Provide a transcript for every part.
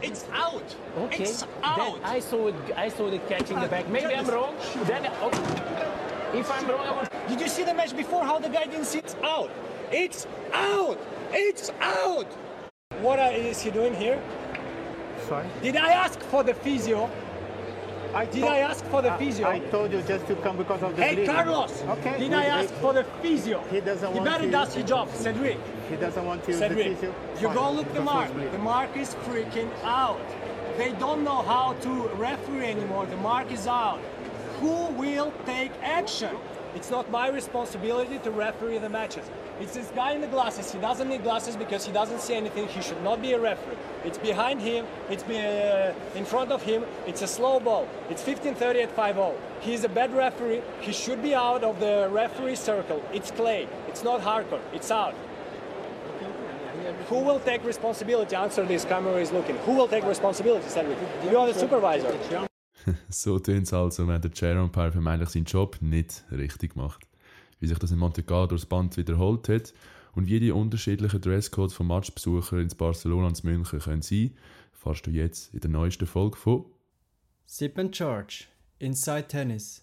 It's out. Okay. It's out. Then I saw the catch in the back. Maybe I'm wrong. Then, if I'm wrong, I will... Did you see the match before? How the guy didn't see it? Out. It's out. It's out. What is he doing here? Sorry? Did I ask for the physio? Did I ask for the physio? I told you just to come because of the Hey, bleeding. Carlos. Okay. Did I ask for the physio? He doesn't want better to- does his job, Cedric. He doesn't want to use the Cedric, physio. you Fine, go look the because mark. he's bleeding. The mark is freaking out. They don't know how to referee anymore. The mark is out. Who will take action? It's not my responsibility to referee the matches. It's this guy in the glasses. He doesn't need glasses because he doesn't see anything. He should not be a referee. It's behind him. It's in front of him. It's a slow ball. It's 15:30 at 5-0. He's a bad referee. He should be out of the referee circle. It's Clay. It's not Harker. It's out. Who will take responsibility? Answer this. Camera is looking. Who will take responsibility, Cedric? You are the supervisor. So tönt es also, wenn der Chair Umpire vermeintlich seinen Job nicht richtig macht. Wie sich das in Monte Carlo durchs Band wiederholt hat und wie die unterschiedlichen Dresscodes von Matchbesuchern ins Barcelona und in München können sein, erfährst du jetzt in der neuesten Folge von Sip and Charge, Inside Tennis.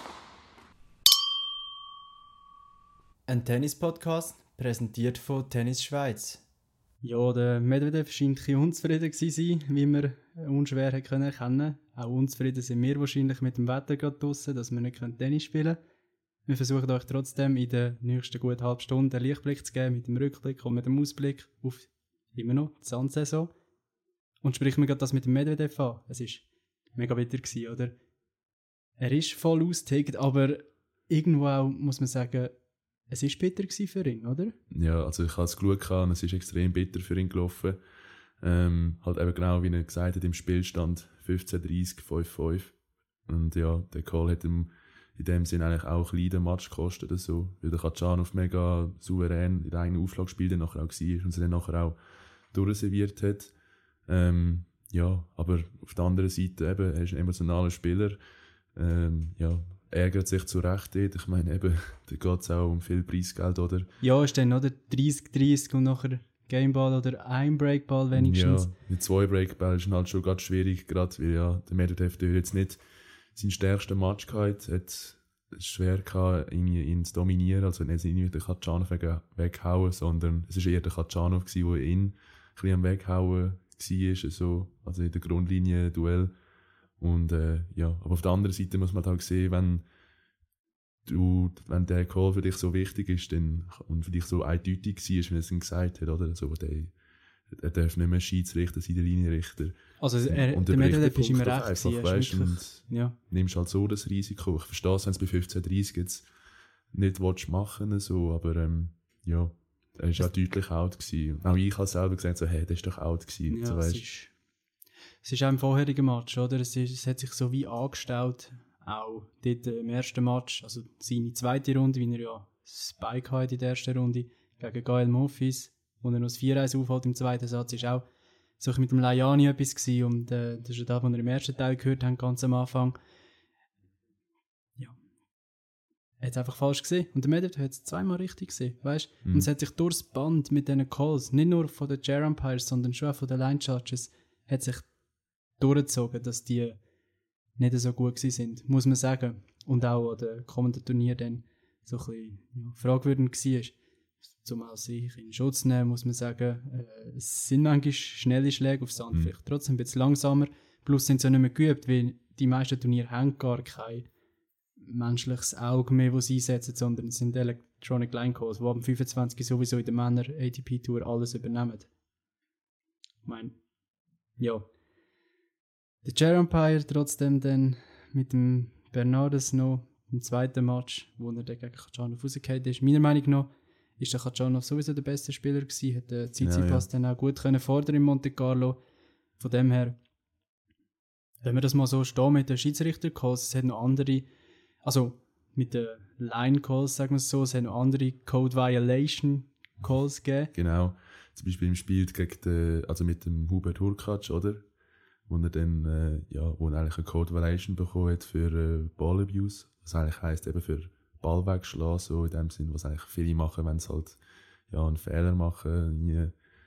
Ein Tennis-Podcast, präsentiert von Tennis Schweiz. Ja, der Medvedev scheint ein bisschen unzufrieden zu sein, wie wir unschwer erkennen können. Auch unzufrieden sind wir wahrscheinlich mit dem Wetter gerade draussen, dass wir nicht Tennis spielen können. Wir versuchen euch trotzdem in der nächsten guten halben Stunde einen Lichtblick zu geben, mit dem Rückblick und mit dem Ausblick auf immer noch die Sandsaison. Und sprechen wir gerade das mit dem Medvedev an. Es war mega bitter gewesen, oder? Er ist voll ausgetickt, aber irgendwo auch, muss man sagen, es war bitter gewesen für ihn, oder? Ja, also ich habe es geschaut und es ist extrem bitter für ihn gelaufen. Halt eben genau, wie er gesagt hat, im Spielstand 15:30, 5:5. Und ja, der Call hat ihm in dem Sinne eigentlich auch ein den Match gekostet oder so, weil der Khachanov mega souverän in der eigenen Aufschlagspiel dann nachher auch war und sie dann nachher auch durchserviert hat. Ja, aber auf der anderen Seite eben, er ist ein emotionaler Spieler. Ja, ärgert sich zu Recht dort. Ich meine eben, da geht es auch um viel Preisgeld, oder? Ja, ist dann oder 30-30 und nachher Gameball oder ein Breakball wenigstens. Ja, mit 2 Breakball ist halt schon ganz schwierig, gerade weil ja der Medvedev jetzt nicht seinen stärksten Match gehabt hat. Es schwer gehabt, ihn zu dominieren, also nicht irgendwie den Khachanov weghauen, sondern es war eher der Khachanov, der ihn ein bisschen am Weghauen war, also in der Grundlinie Duell. Und ja, aber auf der anderen Seite muss man halt sehen, wenn der Call für dich so wichtig ist und für dich so eindeutig war, wie er es ihm gesagt hat, oder? Also, er darf nicht mehr Schiedsrichter sein, der Linienrichter. Also der Medvedev ist immer recht gewesen, weißt, wirklich, und nimmst halt so das Risiko. Ich verstehe es, wenn es bei 15:30 jetzt nicht machen willst, so, aber ja, er war auch deutlich out gewesen. Auch ich habe selber gesagt, so, hey, der ist doch out gewesen. Ja, so, es ist auch im vorherigen Match, oder? Es hat sich so wie angestellt, auch dort im ersten Match, also seine zweite Runde, wie er ja Spike hatte in der ersten Runde, gegen Gael Monfils, wo er noch das 4-1 aufholt im zweiten Satz, ist auch so mit dem Lajani etwas gewesen, und das ist ja das, was wir im ersten Teil gehört haben, ganz am Anfang. Ja. Er hat es einfach falsch gesehen. Und der Medvedev hat es zweimal richtig gesehen, weißt? Und es hat sich durchs Band mit diesen Calls, nicht nur von den Chair Umpires, sondern schon auch von den Line Judges, hat sich durchgezogen, dass die nicht so gut gewesen sind, muss man sagen. Und auch an den kommenden Turnier dann so ein bisschen fragwürdig war. Zumal sich in Schutz nehmen, muss man sagen, es sind manchmal schnelle Schläge auf Sand, vielleicht trotzdem ein bisschen langsamer. Plus sind sie ja nicht mehr geübt, weil die meisten Turniere haben gar kein menschliches Auge mehr, das sie einsetzen, sondern es sind Electronic Line Calls, die ab dem 25 sowieso in der Männer-ATP-Tour alles übernehmen. Ich meine, ja. Der Chair Umpire trotzdem dann mit dem Bernardes noch im zweiten Match, wo er dann gegen Khachanov rausgefallen ist. Meiner Meinung nach ist der Khachanov sowieso der beste Spieler gewesen, hat den Tsitsipas dann auch gut können fordern in Monte Carlo. Von dem her, wenn wir das mal so stehen mit den Schiedsrichter-Calls, es hat noch andere, also mit den Line-Calls, sagen wir es so, es hat noch andere Code-Violation-Calls gegeben. Genau, zum Beispiel im Spiel mit dem Hubert Hurkacz, oder? Wo er dann, wo er eigentlich eine Code Violation bekommen hat für Ball Abuse, was eigentlich heisst eben für Ball wegschlagen, so in dem Sinn, was eigentlich viele machen, wenn sie halt, einen Fehler machen,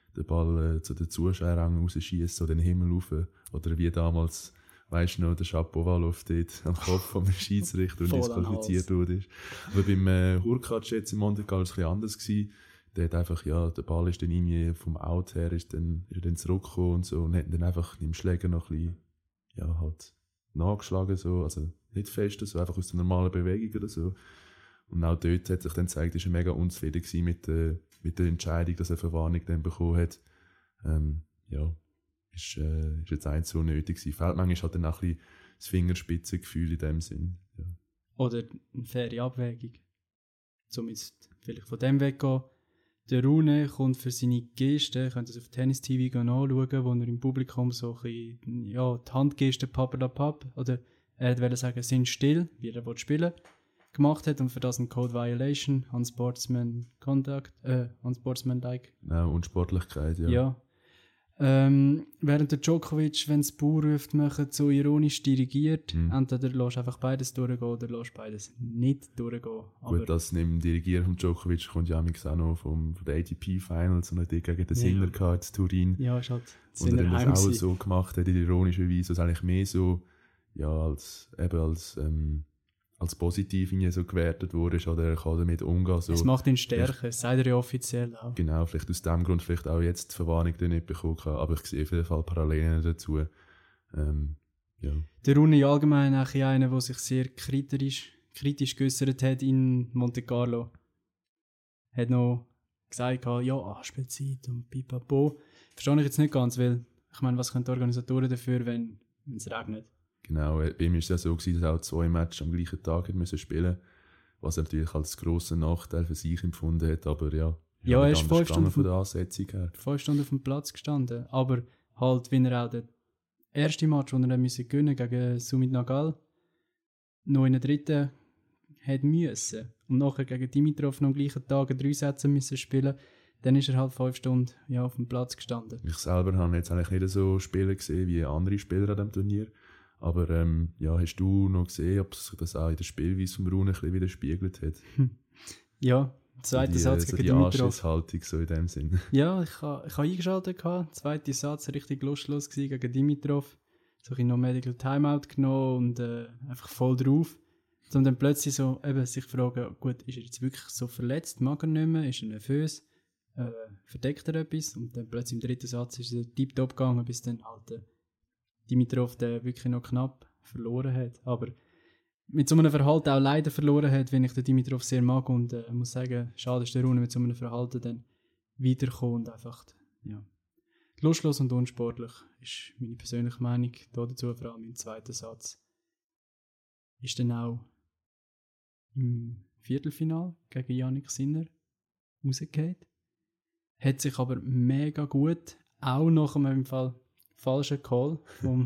den Ball zu den Zuschauern rausschießen oder in den Himmel rauf. Oder wie damals, weißt du noch, der Shapovalov dort am Kopf vom Schiedsrichter und disqualifiziert wurde. Aber beim Hurkacz jetzt in Monte Carlo war es ein bisschen anders gewesen. Der hat einfach, ja, der Ball ist dann irgendwie vom Out her, ist er dann zurückgekommen und so, und hat dann einfach im Schläger noch ein bisschen, ja, halt, nachgeschlagen, so, also nicht fest, so, einfach aus der normalen Bewegung oder so. Und auch dort hat sich dann gezeigt, dass er mega unzufrieden war mit der Entscheidung, dass er Verwarnung dann bekommen hat. Ja, ist jetzt eins so nötig gewesen. Feldmann ist halt dann auch ein bisschen das Fingerspitzengefühl in dem Sinn. Ja. Oder eine faire Abwägung. Um jetzt vielleicht von dem weggehen. Der Rune kommt für seine Gesten, könnt ihr es auf Tennis TV anschauen, wo er im Publikum so ein bisschen, ja, die Handgesten Papp, oder er wollte sagen, sind still, wie er spielen will, gemacht hat und für das ein Code Violation, Unsportsmanlike. Ja, Unsportlichkeit, ja. Ja. Während der Djokovic, wenn es Bauer ruft, macht, so ironisch dirigiert, entweder lässt einfach beides durchgehen oder lässt beides nicht durchgehen. Aber gut, das neben dem Dirigieren von Djokovic kommt ja auch noch von der ATP Finals und die gegen den Sinner in Turin. Ja, ist halt und er das auch so gemacht hat, in ironischer Weise, was eigentlich mehr so, ja, als positiv so gewertet wurde, oder er kann damit umgehen. So. Es macht ihn stärker, das sagt er ja offiziell auch. Genau, vielleicht aus dem Grund vielleicht auch jetzt die Verwarnung nicht bekommen kann, aber ich sehe auf jeden Fall Parallelen dazu. Ja. Der Rune allgemein auch einer, der sich sehr kritisch geäussert hat in Monte Carlo. Hat noch gesagt, ja, Anspielzeit und pipapo. Verstehe ich jetzt nicht ganz, weil, ich meine, was können die Organisatoren dafür, wenn es regnet? Genau, bei ihm war es ja so, dass er auch 2 Matches am gleichen Tag spielen musste, was er natürlich als grossen Nachteil für sich empfunden hat, aber ja. Ja, er ist 5 Stunden von der Ansetzung her. 5 Stunden auf dem Platz gestanden, aber halt, wenn er auch den ersten Match, den er dann gewinnen gegen Sumit Nagal, noch in der dritten hat müssen und nachher gegen Dimitrov noch am gleichen Tag 3 Sätze müssen spielen, dann ist er halt 5 Stunden auf dem Platz gestanden. Ich selber habe jetzt eigentlich nicht so Spiele gesehen wie andere Spieler an diesem Turnier. Aber ja, hast du noch gesehen, ob sich das auch in der Spielweise vom Rune ein bisschen widerspiegelt hat? Ja, der zweite Satz gegen die Dimitrov. Anschlusshaltung so in dem Sinn. Ja, ich habe eingeschaltet. Zweiter Satz richtig lustlos gegen Dimitrov. So ein noch Medical Timeout genommen und einfach voll drauf. Und dann plötzlich so eben sich fragen, gut, ist er jetzt wirklich so verletzt? Mag er nicht mehr? Ist er nervös? Verdeckt er etwas? Und dann plötzlich im dritten Satz ist er tiptop gegangen, bis dann halt Dimitrov der wirklich noch knapp verloren hat. Aber mit so einem Verhalten auch leider verloren hat, wenn ich den Dimitrov sehr mag und muss sagen, schade ist der Rune mit so einem Verhalten dann weiterkommen und einfach, ja, lustlos und unsportlich ist meine persönliche Meinung dazu, vor allem im zweiten Satz. Ist dann auch im Viertelfinal gegen Jannik Sinner rausgefallen. Hat sich aber mega gut, auch nach einem Fall falschen Call, von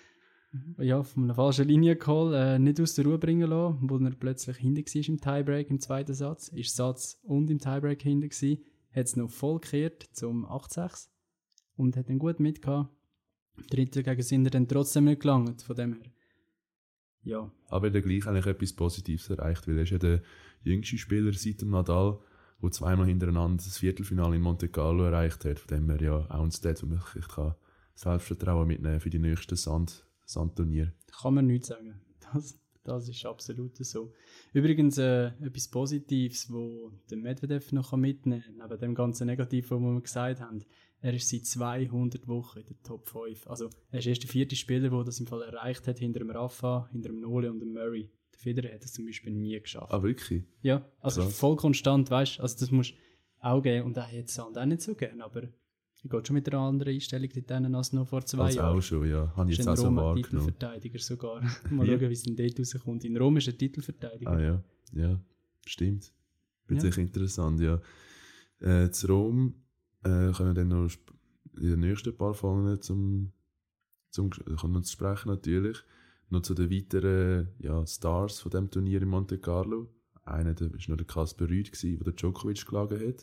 einer falschen Linie-Call, nicht aus der Ruhe bringen lassen, wo er plötzlich hinten war im Tiebreak im zweiten Satz. Ist Satz und im Tiebreak hinten gewesen, hat es noch voll gekehrt zum 8-6 und hat dann gut mitgehabt. Dritter gegen Sinner dann trotzdem nicht gelangt, von dem her. Ja. Aber er hat gleich eigentlich etwas Positives erreicht, weil er ist ja der jüngste Spieler seit dem Nadal, der 2-mal hintereinander das Viertelfinale in Monte Carlo erreicht hat, von dem er ja auch ein Stat, wo ich kann Selbstvertrauen mitnehmen für die nächsten Sandturnier. Kann man nichts sagen. Das ist absolut so. Übrigens etwas Positives, wo der Medvedev noch mitnehmen kann, neben dem ganzen Negativen, was wir gesagt haben. Er ist seit 200 Wochen in der Top 5. Also er ist erst der 4. Spieler, der das im Fall erreicht hat, hinter dem Rafa, hinter dem Nole und dem Murray. Der Federer hat das zum Beispiel nie geschafft. Ah, wirklich? Ja, also krass. Voll konstant, weißt du. Also das musst du auch geben. Und er hat Sand auch nicht so gern, aber er geht schon mit einer anderen Einstellung dort als noch vor 2 Jahren. auch schon, ja. Habe ich jetzt auch so wahrgenommen. Titelverteidiger sogar. Mal schauen, wie es denn dort rauskommt. In Rom ist er Titelverteidiger. Ah ja, ja, stimmt. Wird sicher interessant, ja. Zu Rom können wir dann noch in den nächsten paar Folgen zum sprechen natürlich. Noch zu den weiteren Stars von diesem Turnier in Monte Carlo. Einer war noch der Kasper Rüd, der Djokovic geschlagen hat.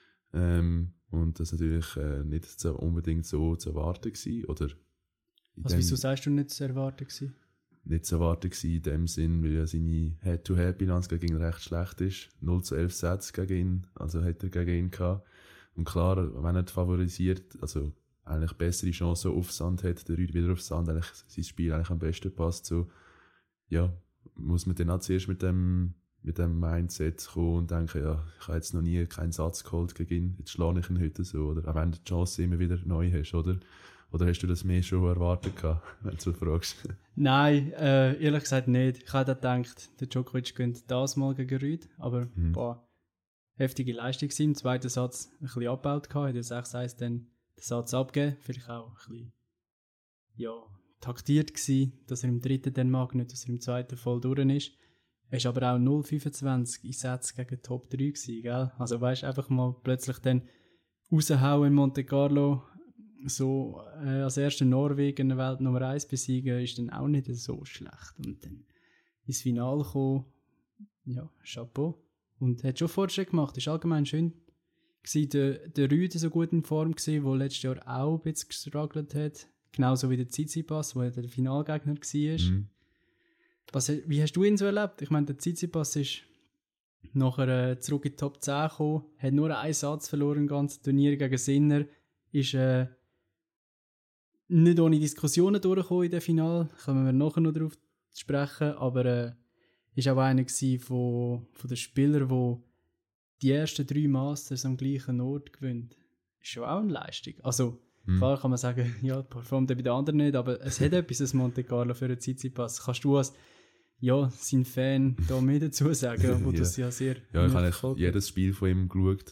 Und das natürlich nicht so unbedingt so zu erwarten war. Oder also wieso sagst du nicht zu erwarten gewesen? Nicht zu erwarten gewesen in dem Sinn, weil ja seine Head-to-Head-Bilanz gegen ihn recht schlecht ist. 0-11 Sätze gegen ihn, also hat er gegen ihn gehabt. Und klar, wenn er favorisiert, also eigentlich bessere Chancen auf Sand hat, der Rüd wieder auf Sand, eigentlich sein Spiel eigentlich am besten passt, so, ja, muss man dann auch zuerst mit dem Mindset kommen und denken, ja, ich habe jetzt noch nie keinen Satz geholt gegen ihn, jetzt schlage ich ihn heute so, oder? Auch wenn du die Chance immer wieder neu hast, oder? Oder hast du das mehr schon erwartet gehabt, wenn du fragst? Nein, ehrlich gesagt nicht. Ich hätte gedacht, der Djokovic gönnt das mal gegen Rüd, aber heftige Leistung gewesen. Im zweiten Satz ein bisschen abgebaut gehabt, hat ja 6-1 dann den Satz abgegeben, vielleicht auch ein bisschen, ja, taktiert gewesen, dass er im dritten dann mag, nicht, dass er im zweiten voll durch ist. Er war aber auch 0,25 in Sätzen gegen Top 3 gewesen, gell? Also weißt du, einfach mal plötzlich dann raushauen in Monte Carlo, so als erster Norweger in der Welt Nummer 1 besiegen, ist dann auch nicht so schlecht. Und dann ins Finale kommen, ja, Chapeau. Und hat schon Fortschritt gemacht, ist allgemein schön gewesen. Der Rüde so gut in Form gewesen, der letztes Jahr auch ein bisschen gestruggelt hat. Genauso wie der Tsitsipas, der der Finalgegner war. Mhm. Wie hast du ihn so erlebt? Ich meine, der Tsitsipas ist nachher zurück in die Top 10 gekommen, hat nur einen Satz verloren im ganzen Turnier gegen Sinner, ist nicht ohne Diskussionen durchgekommen in dem Finale, kommen wir nachher noch darauf zu sprechen, aber ist auch einer von den Spielern, der die ersten 3 Masters am gleichen Ort gewinnt. Ist schon auch eine Leistung. Also, klar kann man sagen, ja, performt er bei den anderen nicht, aber es hat etwas, das Monte Carlo für einen Tsitsipas. Kannst du als sein Fan da mehr dazu sagen, wo das ja sehr... Ja, ich habe eigentlich jedes Spiel von ihm geschaut.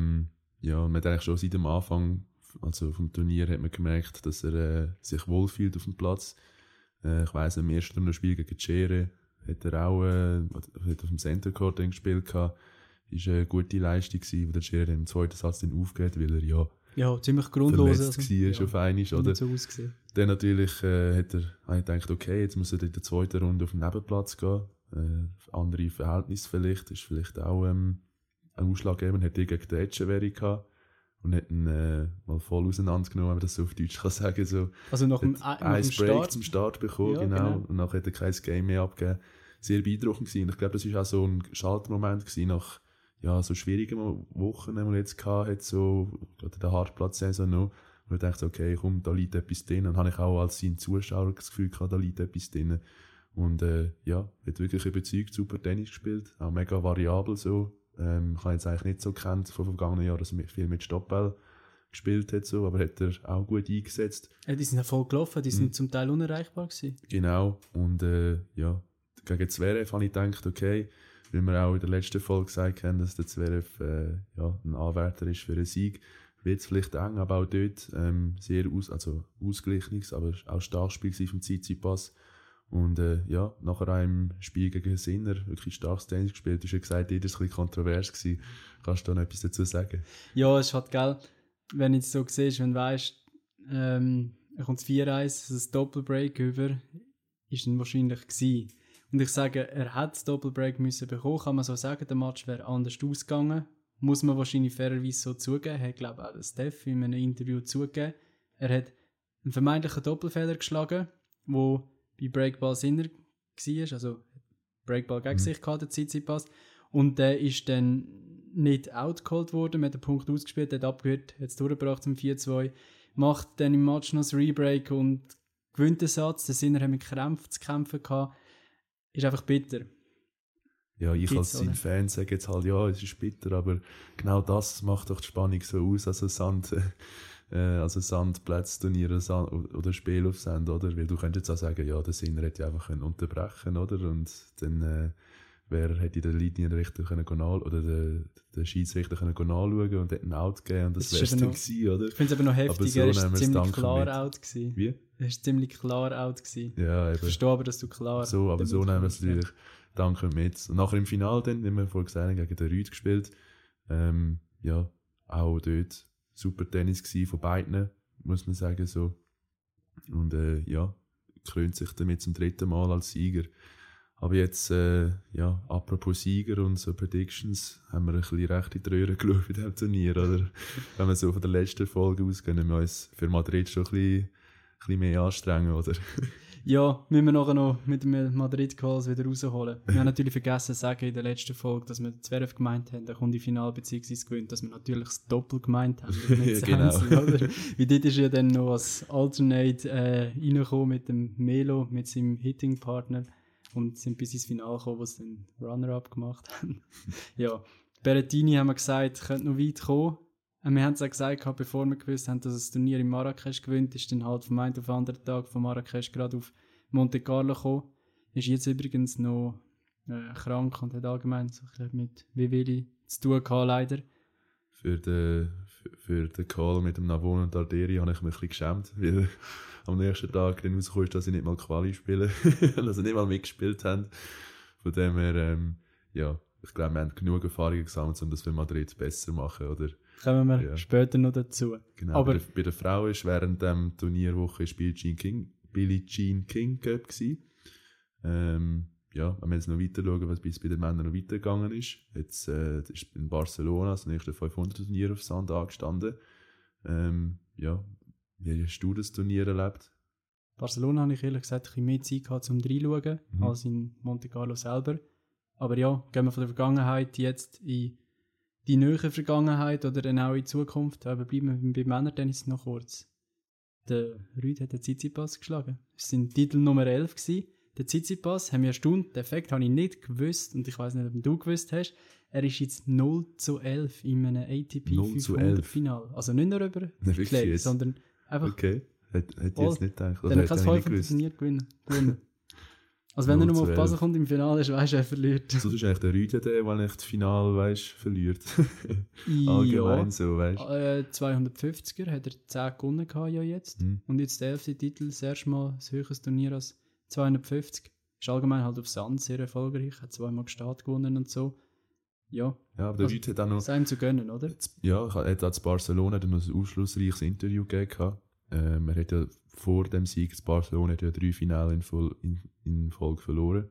Ja, man hat eigentlich schon seit dem Anfang, also vom Turnier, hat man gemerkt, dass er sich wohlfühlt auf dem Platz. Ich weiss, im ersten Spiel gegen Cere hat er auch hat auf dem Center Court gespielt gehabt. Ist eine gute Leistung gewesen, wo der Cere im zweiten Satz dann aufgeht, weil er ja, ziemlich grundlos war, auf einmal, oder? So ausgesehen. Dann natürlich habe ich gedacht, okay, jetzt muss er in der zweiten Runde auf den Nebenplatz gehen. Andere Verhältnisse vielleicht, ist vielleicht auch ein ausschlaggebend. Hat gegen den Etcheverry gehabt und hat ihn mal voll auseinandergenommen, wenn man das so auf Deutsch kann sagen. So. Also nach dem Break Start? Zum Start bekommen, ja, genau. Und nachher hat er kein Game mehr abgegeben. Sehr beeindruckend gewesen. Und ich glaube, das war auch so ein Schaltmoment gewesen nach so schwierigen Wochen, die man jetzt hatte, so gerade der Hartplatz-Saison noch. Und ich dachte, okay, komm, da liegt etwas drin. Und habe ich auch als sein Zuschauer das Gefühl gehabt, da liegt etwas drin. Und hat wirklich überzeugt, super Tennis gespielt, auch mega variabel so. Ich habe jetzt eigentlich nicht so gekannt von vergangenen Jahren, dass er viel mit Stoppball gespielt hat, so, aber hat er auch gut eingesetzt. Ja, die sind ja voll gelaufen, die sind zum Teil unerreichbar gewesen. Genau, und gegen Zverev habe ich gedacht, okay, weil wir auch in der letzten Folge gesagt haben, dass der Zverev ein Anwärter ist für einen Sieg, wird es vielleicht eng, aber auch dort sehr ausgeglichenes, aber auch starkes Spiel vom Tsitsipas. Und nachher auch im Spiel gegen Sinner wirklich starkes Tennis gespielt. Du hast ja gesagt, jeder war ein bisschen kontrovers gewesen. Kannst du da noch etwas dazu sagen? Ja, es ist halt geil, wenn du jetzt so siehst, wenn du weißt, er kommt das 4-1, das Doppelbreak über, ist dann wahrscheinlich gewesen. Und ich sage, er hat das Doppelbreak müssen bekommen, kann man so sagen, der Match wäre anders ausgegangen. Muss man wahrscheinlich fairerweise so zugeben. Er hat, glaube ich, auch Steph in einem Interview zugegeben. Er hat einen vermeintlichen Doppelfehler geschlagen, wo bei Breakball Sinner war, also Breakball gegen sich gehabt, der Tsitsipas. Und der ist dann nicht outgeholt worden, man hat den Punkt ausgespielt, hat abgehört, hat es durchgebracht zum 4-2, macht dann im Match noch das Rebreak und gewinnt den Satz. Der Sinner hat mit Krämpfen zu kämpfen gehabt. Ist einfach bitter. Ja, ich als sein Fan sage jetzt halt, ja, es ist bitter, aber genau das macht doch die Spannung so aus, also Sandplätze-Turnier oder Spiel auf Sand, oder? Weil du könntest jetzt auch sagen, ja, der Sinner hätte einfach unterbrechen, oder? Und dann hätte der Linienrichter oder der Schiedsrichter nachschauen und hätte einen Out geben und das wäre es dann gewesen, oder? Ich finde es aber noch heftig, so er ist ziemlich klar out gewesen. Wie? Er ist ziemlich klar out gewesen. Ja, eben. Ich verstehe aber, dass du klar... So, aber so nehmen wir es natürlich danke mit. Und nachher im Finale dann, wie wir vorhin gesagt haben, gegen den Rüd gespielt. Auch dort super Tennis gewesen von beiden, muss man sagen, so. Und krönt sich damit zum 3. Mal als Sieger. Aber jetzt, apropos Sieger und so Predictions, haben wir ein bisschen recht in die Röhre geschaut in diesem Turnier, oder? Wenn wir so von der letzten Folge ausgehen, wir uns für Madrid schon ein bisschen mehr anstrengen, oder? Ja, müssen wir nachher noch mit dem Madrid-Calls wieder rausholen. Wir haben natürlich vergessen zu sagen in der letzten Folge, dass wir 12 gemeint haben, der kommt im Finale bzw. gewinnt, dass wir natürlich das Doppel gemeint haben. Nicht das Genau. Einzel, oder? Weil dort ist ja dann noch als Alternate reingekommen mit dem Melo, mit seinem Hitting-Partner und sind bis ins Finale gekommen, wo sie dann Runner-Up gemacht haben. Ja, Berrettini haben wir gesagt, könnte noch weit kommen. Wir haben es auch gesagt, bevor wir gewusst haben, dass das Turnier in Marrakesch gewinnt, ist dann halt vom einen auf den anderen Tag von Marrakesch gerade auf Monte Carlo gekommen. Ist jetzt übrigens noch krank und hat allgemein so ein bisschen mit Wehwehli zu tun gehabt, leider. Für den Call mit dem Navon und Arderi habe ich mich ein bisschen geschämt, weil am nächsten Tag dann rausgekommen ist, dass sie nicht mal Quali spielen und dass sie nicht mal mitgespielt haben. Von dem her, ja, ich glaube, wir haben genug Erfahrungen gesammelt, um das für Madrid besser zu machen, oder? Kommen wir Ja. später noch dazu. Genau, Aber bei der Frau ist während dem Turnierwoche Billie Jean King Cup gewesen. Ja, wenn wir jetzt noch weiter schauen, was bis bei den Männern noch weitergegangen ist. Jetzt ist in Barcelona das nächste 500-Turnier auf Sand angestanden. Ja, wie hast du das Turnier erlebt? Barcelona habe ich ehrlich gesagt ein bisschen mehr Zeit gehabt, um reinzuschauen, als in Monte Carlo selber. Aber ja, gehen wir von der Vergangenheit jetzt in die nähere Vergangenheit oder dann auch in die Zukunft. Aber bleiben wir beim Männertennis noch kurz. Der Rüd hat den Tsitsipas geschlagen. Das war Titel Nummer 11 gewesen. Der Tsitsipas, haben wir erstaunt, den Effekt habe ich nicht gewusst und ich weiss nicht, ob du gewusst hast. Er ist jetzt 0:11 in einem ATP 500 Final. Also nicht nur über wirklich Schläge, jetzt? sondern einfach Okay, hätte ich jetzt nicht gedacht. dann Oder kann es hätte ich 500 nicht Turnier gewonnen. Also wenn er nochmal auf 0:11. Basel kommt im Finale, weisst du, er verliert. So ist eigentlich der Rüde, der nicht das Finale, weißt, verliert. Allgemein Ja. so, weißt. 250er hat er 10 gewonnen gehabt, ja jetzt. Und jetzt der 11. Titel, das erste Mal das höchste Turnier als 250. Ist allgemein halt auf Sand sehr erfolgreich, hat 2-mal Gstaad gewonnen und so. Ja, Ja, aber der Rüde hat auch noch... das einem zu gönnen, oder? Ja, er hat auch in Barcelona dann noch ein aufschlussreiches Interview gegeben. Er hat ja vor dem Sieg in Barcelona hat ja 3 Finale in Folge verloren.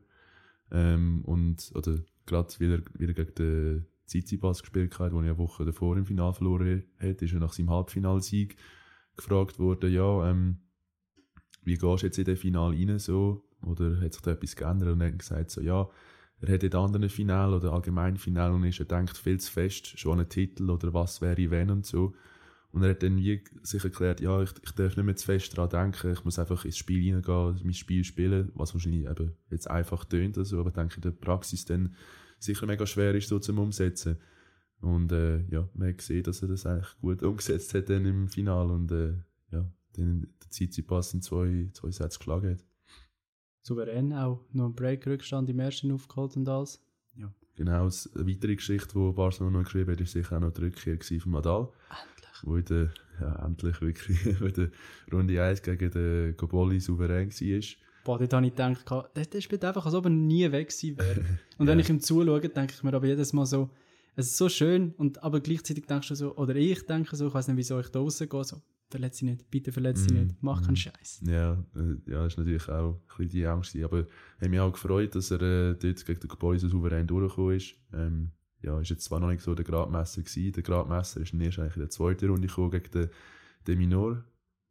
Oder gerade weil er gegen den Tsitsipas gespielt hat, den er eine Woche davor im Finale verloren hat, ist er nach seinem Halbfinalsieg gefragt worden, ja, wie gehst du jetzt in das Finale rein so? Oder hat sich da etwas geändert? Und er hat gesagt, so, ja, er hat in anderen Finale oder allgemeinen Finale und ist, er denkt viel zu fest schon an einen Titel oder was wäre wenn und so. Und er hat dann wie sich erklärt, ja, ich darf nicht mehr zu fest daran denken, ich muss einfach ins Spiel reingehen, mein Spiel spielen, was wahrscheinlich eben jetzt einfach tönt, also, aber ich denke in der Praxis dann sicher mega schwer ist, so zum Umsetzen. Und ja, man hat gesehen, dass er das eigentlich gut umgesetzt hat dann im Finale und ja, dann der Tsitsipas in zwei Sätze geschlagen hat. Souverän auch noch einen Break-Rückstand im ersten aufgeholt und alles. Ja. Genau, eine weitere Geschichte, die Barcelona noch geschrieben hat, war sicher auch noch die Rückkehr von Nadal. Wo in der, ja, endlich wirklich, in der Runde 1 gegen den Goboli souverän war. Boah, dort habe ich gedacht, der spielt einfach, als ob er nie weg gewesen wäre. Und wenn ich ihm zuschaue, denke ich mir aber jedes Mal so, es ist so schön, aber gleichzeitig denkst du so, oder ich denke so, ich weiß nicht, wieso ich da rausgehe, so, verletze dich nicht, bitte verletze dich nicht, mach keinen Scheiß. Ja, ja, das war natürlich auch ein bisschen die Angst. Aber ich habe mich auch gefreut, dass er dort gegen den Goboli so souverän durchgekommen ist. Ja, ist jetzt zwar noch nicht so der Gradmesser gewesen. Der Gradmesser ist erst eigentlich in der zweiten Runde gekommen gegen den Minor,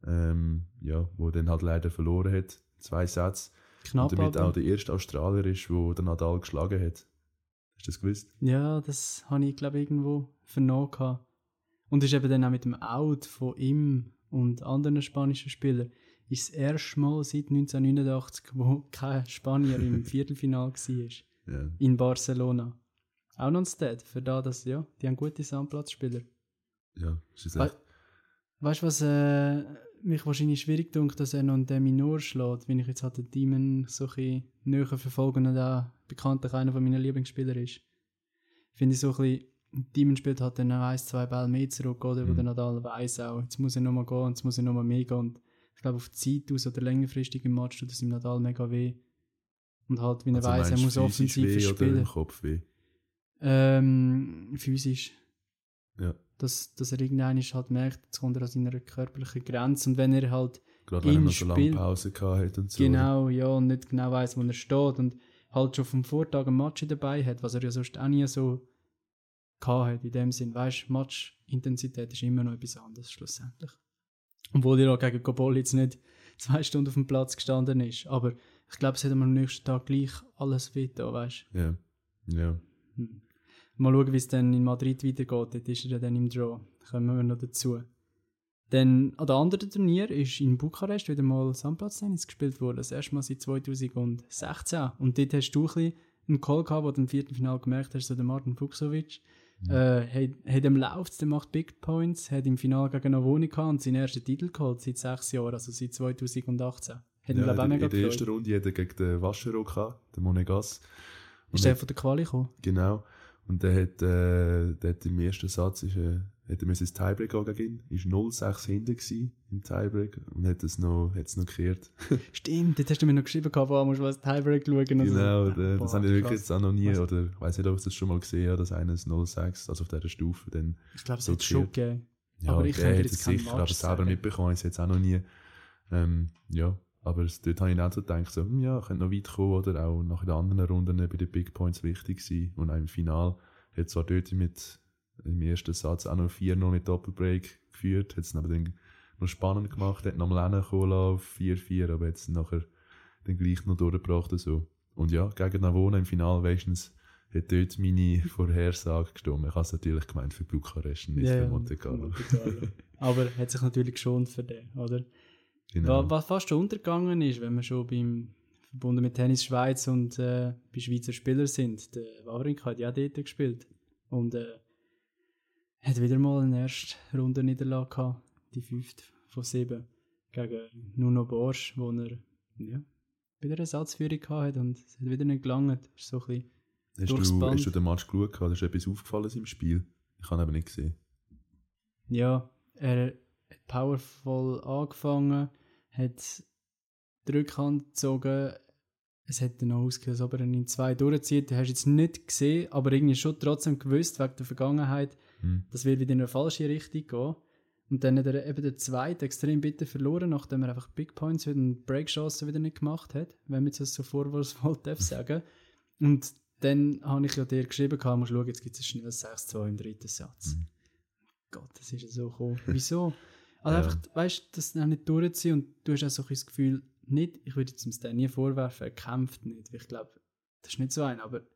ja, wo dann halt leider verloren hat, 2 Sätze. Knapp, und damit aber auch der erste Australier ist, der den Nadal geschlagen hat. Hast du das gewusst? ja, das habe ich, glaube ich, irgendwo vernommen gehabt. Und ist eben dann auch mit dem Out von ihm und anderen spanischen Spielern ist das erste Mal seit 1989, wo kein Spanier im Viertelfinale war. Ja. In Barcelona. Auch noch ein Stat, für da, dass, ja, die haben gute Sandplatzspieler. Ja, das ist We echt... Weißt du, was mich wahrscheinlich schwierig dünkt, dass er noch einen Minor schlägt, wenn ich jetzt halt den Demon so ein bisschen näher verfolge und auch bekanntlich einer meiner Lieblingsspieler ist. Finde ich so ein bisschen, Demon spielt halt dann 1-2 Bälle mehr zurück, oder? Wo der Nadal weiss auch, jetzt muss er nochmal gehen und jetzt muss er nochmal mehr gehen. Und ich glaube, auf die Zeit aus oder längerfristig im Match tut es ihm Nadal mega weh. Und halt, wie er Also weiss, er meinst muss du physisch offensiv weh oder spielen. im Kopf weh? Physisch. Ja. Dass er irgendwann halt merkt, jetzt kommt er an seiner körperlichen Grenze. Und wenn er halt Gerade wenn er im noch so lange Spiel- Pause gehabt hat und so. genau, ja, und nicht genau weiss, wo er steht und halt schon vom Vortag ein Match dabei hat, was er ja sonst auch nie so gehabt hat, in dem Sinn, weisst, Match-Intensität ist immer noch etwas anderes, schlussendlich. Obwohl er auch gegen Gobol jetzt nicht 2 Stunden auf dem Platz gestanden ist. Aber ich glaube, es hat am nächsten Tag gleich alles weiter, weißt Ja. Ja. Mal schauen, wie es dann in Madrid weitergeht. Dort ist er dann im Draw. Kommen wir noch dazu. Dann an der anderen Turnier ist in Bukarest wieder mal Sandplatztennis gespielt worden. Das erste Mal seit 2016. Und dort hast du ein bisschen einen Call gehabt, wo du im Viertelfinale gemerkt hast, so der Martin Fuchsovic hat im Lauf, der macht Big Points, hat im Finale gegen Navoni gehabt und seinen ersten Titel geholt seit 6 Jahren, also seit 2018. Hat ihn, glaube ich, auch mega in der ersten gefreut. Runde hat er gegen den Vaschero gehabt, den Monegas. Ist der von der Quali gekommen? Genau. Und der hat im ersten Satz hat er ins Tiebreak gehen gegen ihn. Ist 0-6 hinten gewesen im Tiebreak und hat es noch gekehrt. Stimmt, dort hast du mir noch geschrieben, wo musst du das Tiebreak schauen. Genau, so. das habe ich wirklich jetzt auch noch nie, oder ich weiß nicht, ob ich das schon mal gesehen habe, dass eines 0-6, also auf dieser Stufe, dann Ich glaube, es so hat es schon gekehrt. gegeben. Ja, Aber ich der könnte hat jetzt es keinen sicher, Match aber selber sagen. mitbekommen, ist jetzt auch noch nie. Ja, aber dort habe ich auch so gedacht, so, ja, könnte noch weit kommen, oder auch nach den anderen Runden bei den Big Points wichtig sein. Und auch im Finale hat zwar dort im ersten Satz auch noch 4-0 mit Doppelbreak geführt, hat es aber dann noch spannend gemacht, hat noch mal hingekommen auf 4-4, aber jetzt nachher dann gleich noch durchgebracht. So. Und ja, gegen Navona im Finale, wenigstens hat dort meine Vorhersage gestimmt. Ich habe es natürlich gemeint für Bukarest, nicht für Monte Carlo. Aber hat sich natürlich geschont für den, oder? Genau. Was fast schon untergegangen ist, wenn wir schon verbunden mit Tennis Schweiz und bei Schweizer Spielern sind. Der Wawrinka hat ja dort gespielt. Und hat wieder mal eine erste Runde Niederlage gehabt, die 5. von 7 gegen Nuno Borsch, wo er wieder eine Satzführung gehabt hat und es hat wieder nicht gelangt. Ist so ein bisschen Hast du den Match geschaut? Ist etwas aufgefallen im Spiel? Ich habe ihn aber nicht gesehen. Ja, er hat powerful angefangen, hat die Rückhand gezogen. Es hat dann auch ausgesehen, als ob er ihn in 2 durchzieht. Den hast du jetzt nicht gesehen, aber irgendwie schon trotzdem gewusst, wegen der Vergangenheit, das wird wieder in eine falsche Richtung gehen. Und dann hat er eben den zweiten extrem bitter verloren, nachdem er einfach Big Points und Breakchancen wieder nicht gemacht hat, wenn man jetzt das so vorwurfsvoll darf sagen. Und dann habe ich ja dir geschrieben, musst schauen, jetzt gibt es ein schnelles 6-2 im 3. Satz. Gott, das ist ja so gekommen. Wieso? Also einfach, weißt du, das auch nicht durchziehen und du hast auch so ein das Gefühl, nicht, ich würde jetzt dem nie vorwerfen, er kämpft nicht. Ich glaube, das ist nicht so ein, aber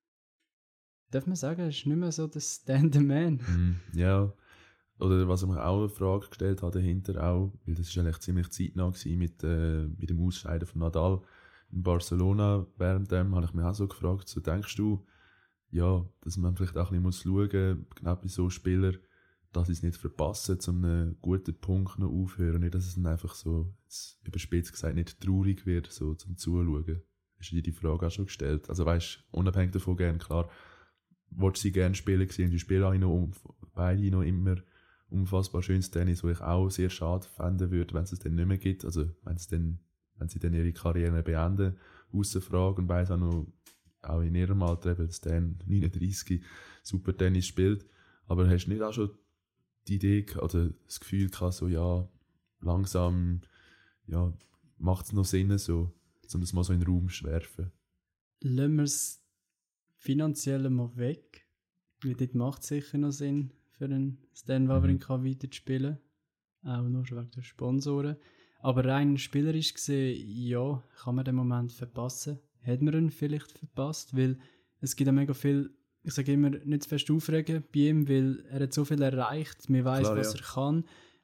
darf man sagen, er ist nicht mehr so der Stand-the-Man. Ja, oder was ich mir auch eine Frage gestellt habe dahinter auch, weil das ist eigentlich ziemlich zeitnah gewesen mit dem Ausscheiden von Nadal in Barcelona. Währenddem habe ich mich auch so gefragt, so denkst du, ja, dass man vielleicht auch ein bisschen schauen muss, genau bei so Spielern, dass sie es nicht verpassen, zu einem guten Punkt noch aufhören, nicht, dass es dann einfach so, überspitzt gesagt, nicht traurig wird, so zum Zuschauen. Hast du dir die Frage auch schon gestellt? Also weißt, unabhängig davon gern, klar, wolltest du sie gerne spielen sehen, die spielen auch noch beide noch immer unfassbar schönes Tennis, wo ich auch sehr schade fänden würde, wenn es dann nicht mehr gibt, also wenn sie dann ihre Karriere beenden, ausser Frage, und beide auch in ihrem Alter eben Stan 39 super Tennis spielt, aber hast du nicht auch schon die Idee oder das Gefühl gehabt, so ja, langsam ja, macht es noch Sinn, so, um das mal so in den Raum zu werfen? Lassen wir es finanziell mal weg, weil dort macht es sicher noch Sinn, für einen Stan Wawrinka weiterzuspielen. Auch noch schon wegen der Sponsoren. Aber rein spielerisch gesehen, ja, kann man den Moment verpassen. Hat man ihn vielleicht verpasst, weil es gibt ja mega viel, ich sage immer, nicht zu fest aufregen bei ihm, weil er hat so viel erreicht, man weiss, was er kann.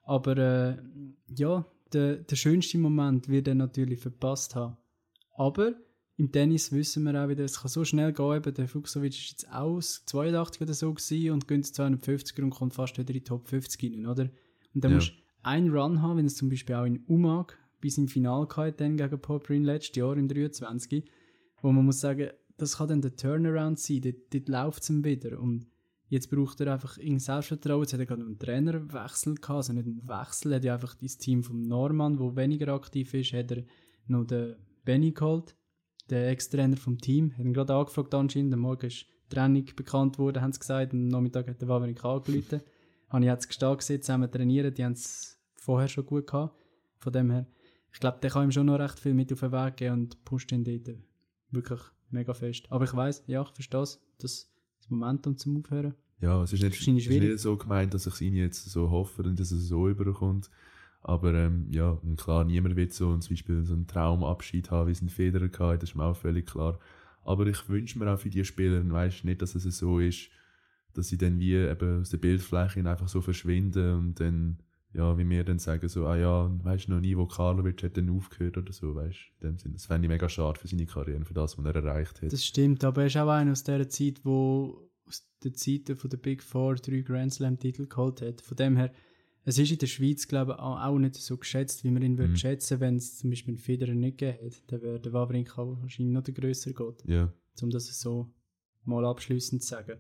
Aber ja, der schönste Moment wird er natürlich verpasst haben. Aber im Tennis wissen wir auch wieder, es kann so schnell gehen. Eben, der Fuchsovic ist jetzt aus 82 oder so gewesen und geht 250 und kommt fast wieder in die Top 50 rein, oder? Und dann musst du einen Run haben, wenn es zum Beispiel auch in Umag bis im Finale gehabt dann gegen Poprin letztes Jahr im 23, wo man muss sagen, das kann dann der Turnaround sein, dort läuft es ihm wieder. Und jetzt braucht er einfach irgendein Selbstvertrauen. Jetzt hat er gerade einen Trainerwechsel gehabt, also nicht einen Wechsel, er hat ja einfach das Team vom Norman, wo weniger aktiv ist, hat er noch den Benny geholt, der Ex-Trainer vom Team, hat ihn gerade angefragt anscheinend, am Morgen ist die Trennung bekannt worden, haben sie gesagt, am Nachmittag hat der Wawrinka angerufen. Habe ich jetzt gestanden gesehen, zusammen trainieren, die haben es vorher schon gut gehabt. Von dem her, ich glaube, der kann ihm schon noch recht viel mit auf den Weg geben und pusht ihn dort wirklich mega fest. Aber ich weiss, ja, ich verstehe es, das Momentum zum Aufhören. Ja, es ist Wahrscheinlich nicht so gemeint, dass ich es ihm jetzt so hoffe und dass es so überkommt. Aber ja, und klar, niemand wird so zum Beispiel so einen Traumabschied haben, wie es ein Federer hatte, das ist mir auch völlig klar. Aber ich wünsche mir auch für die Spieler, weißt nicht, dass es so ist, dass sie dann wie eben aus der Bildfläche einfach so verschwinden und dann, ja, wie wir dann sagen, so, weißt du noch nie, wo Karlovic hat dann aufgehört oder so, weißt du, in dem Sinne. Das fände ich mega schade für seine Karriere, für das, was er erreicht hat. Das stimmt, aber er ist auch einer aus dieser Zeit, wo aus der Zeiten von der Big Four 3 Grand Slam-Titel geholt hat. Von dem her, es ist in der Schweiz, glaube ich, auch nicht so geschätzt, wie man ihn würde schätzen, wenn es zum Beispiel einen Federer nicht gegeben hätte. Dann wäre der Wawrinka wahrscheinlich noch der grösser Gott. Ja. Um das so mal abschliessend zu sagen.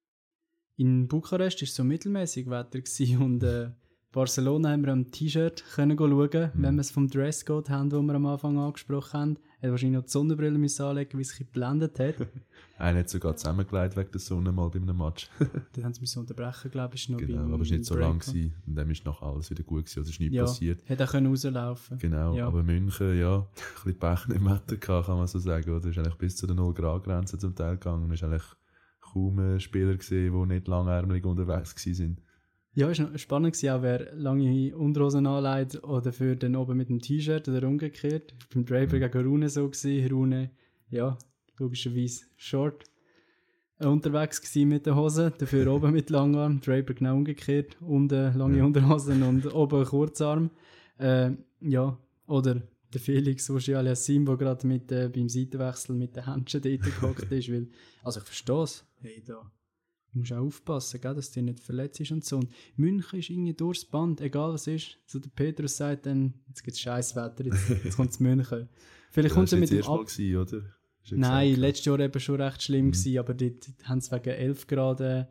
In Bukarest war es so mittelmäßig Wetter und Barcelona haben wir am T-Shirt schauen, wenn wir es vom Dresscode haben, den wir am Anfang angesprochen haben. Er hat wahrscheinlich noch die Sonnenbrille anlegen, weil es sich geblendet hat. Einer hat sogar zusammengelegt wegen der Sonne mal bei einem Match. Dann haben sie mich unterbrechen, glaube ich, noch genau, aber es war nicht so lang gewesen. Und dann ist nachher alles wieder gut gewesen, also ist nichts passiert. Hätte auch rauslaufen können. Genau, ja. Aber München, ja, ein bisschen Pech im Wetter gehabt, kann man so sagen. Oder? Es ist eigentlich bis zu der 0-Grad-Grenze zum Teil gegangen. Es ist eigentlich kaum Spieler gesehen, die nicht langärmelig unterwegs waren. Ja, es war spannend, auch wer lange Unterhosen anlegt oder für dann oben mit dem T-Shirt oder umgekehrt. Beim Draper gegen Rune so gewesen. Rune, ja, logischerweise short unterwegs gewesen mit den Hosen, dafür oben mit Langarm. Draper genau umgekehrt, unten lange Unterhosen und oben Kurzarm. Ja, oder der Felix Auger-Aliassime, der gerade beim Seitenwechsel mit den Händchen dort gehockt ist. Weil, also ich verstehe es. Hey, da musst du auch aufpassen, gell, dass du nicht verletzt ist und so. Und München ist irgendwie durchs Band, egal was ist. So der Petrus sagt dann, jetzt gibt es Scheisswetter, jetzt kommt es München. Vielleicht kommt es mit dem gewesen, oder? Nein, gesagt, letztes Jahr eben schon recht schlimm gewesen, aber dort haben sie wegen 11 Grad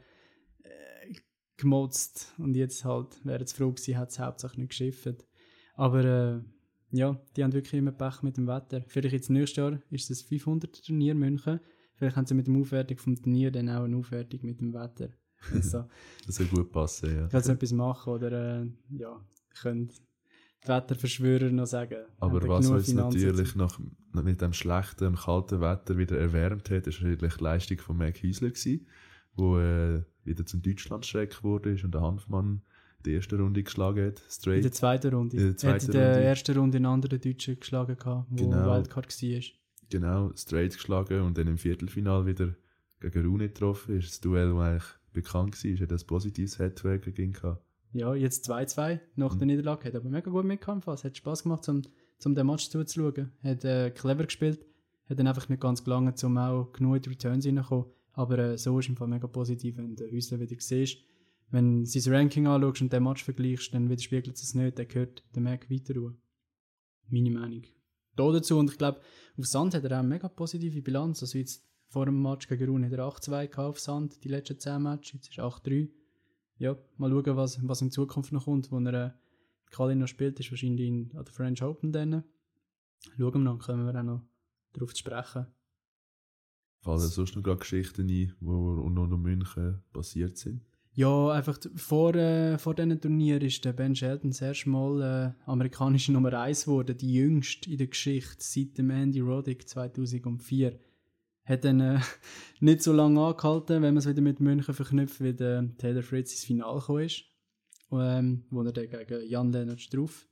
gemotzt. Und jetzt halt, wäre es froh gewesen, hat es hauptsächlich nicht geschifft. Aber ja, die haben wirklich immer Pech mit dem Wetter. Vielleicht jetzt nächstes Jahr ist es ein 500er-Turnier München. Vielleicht haben sie mit der Aufwertung vom Turnier dann auch eine Aufwertung mit dem Wetter. Also, das soll gut passen, ja. Kannst du etwas machen oder können die Wetterverschwörer noch sagen. Aber was uns natürlich mit dem schlechten und kalten Wetter wieder erwärmt hat, ist natürlich die Leistung von Mark Hiesler gewesen, der wieder zum Deutschlandschreck wurde und der Hanfmann die erste Runde geschlagen hat. Straight. In der zweiten Runde. Er hat in der ersten Runde einen anderen Deutschen geschlagen, der Wildcard war. Genau, straight geschlagen und dann im Viertelfinale wieder gegen Rune getroffen. Das ist das Duell, das eigentlich bekannt war. Er hat ein positives Head-to-Head gegen ihn. Ja, jetzt 2-2 nach der Niederlage. Hat aber mega gut mitgekämpft. Es hat Spass gemacht, um den Match zuzuschauen. Hat clever gespielt. Hat dann einfach nicht ganz gelangt, um auch genug in die Returns reinzukommen. Aber so ist im Fall mega positiv, wenn du Häusler wieder siehst. Wenn du sein Ranking anschaust und den Match vergleichst, dann widerspiegelt es nicht. Dann gehört der Marc weiter ruhen. Meine Meinung. Dazu, und ich glaube, auf Sand hat er auch eine mega positive Bilanz. Also jetzt vor dem Match gegen Rune hat er 8-2 auf Sand, die letzten 10 Matches, jetzt ist 8-3. Ja, mal schauen, was in Zukunft noch kommt. Wo er Kalin noch spielt, ist wahrscheinlich an der French Open dann. Schauen wir noch, können wir auch noch darauf zu sprechen. Fallen sonst noch gerade Geschichten ein, die noch in München passiert sind? Ja, einfach vor diesem Turnier ist der Ben Shelton das erste Mal amerikanische Nummer 1 geworden, die jüngste in der Geschichte seit dem Andy Roddick 2004. Hat dann nicht so lange angehalten, wenn man es wieder mit München verknüpft, wie der Taylor Fritz ins Finale gekommen ist, wo er dann gegen Jan-Lennart Struff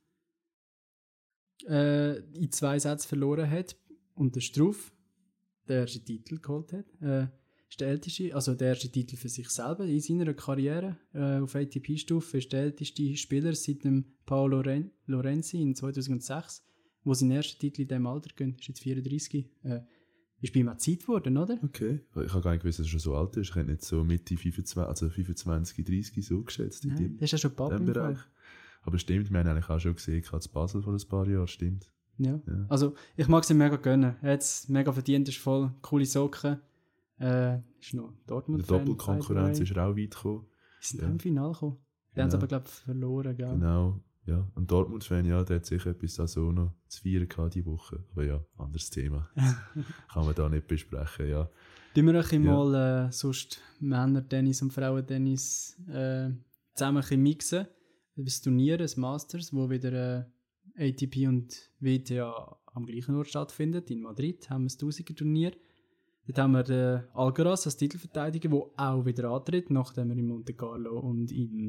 in 2 Sätzen verloren hat und der Struff den ersten Titel geholt hat. Ist der älteste, also der erste Titel für sich selber in seiner Karriere auf ATP-Stufe, ist der älteste Spieler seit dem Paolo Lorenzi in 2006, wo sein erster Titel in diesem Alter gönnt, ist jetzt 34. Ist bei ihm auch Zeit geworden, oder? Okay, ich habe gar nicht gewusst, dass er schon so alt ist. Ich hätte nicht so Mitte 25, also 25, 30 so geschätzt. Nein, das ist ja schon Papa im Bereich. Aber stimmt, wir haben eigentlich auch schon gesehen, als Basel vor ein paar Jahren, stimmt. Ja. Also ich mag es ihm mega gönnen. Er hat es mega verdient, ist voll coole Socken. Ist noch Dortmund. Die Doppelkonkurrenz ist er auch weit gekommen. Sie sind im Finale gekommen. Die haben es aber, glaube ich, verloren. Gell? Genau, ja. Und Dortmund-Fan, ja, der hat sicher etwas da so noch zu feiern gehabt diese Woche. Aber ja, anderes Thema. Kann man da nicht besprechen, ja. Tun wir euch mal sonst Männer-Tennis und Frauen-Tennis zusammen ein bisschen mixen. Das Turnier, das Masters, wo wieder ATP und WTA am gleichen Ort stattfindet. In Madrid haben wir das 1000er-Turnier. Dort haben wir den Alcaraz als Titelverteidiger, der auch wieder antritt, nachdem er in Monte Carlo und in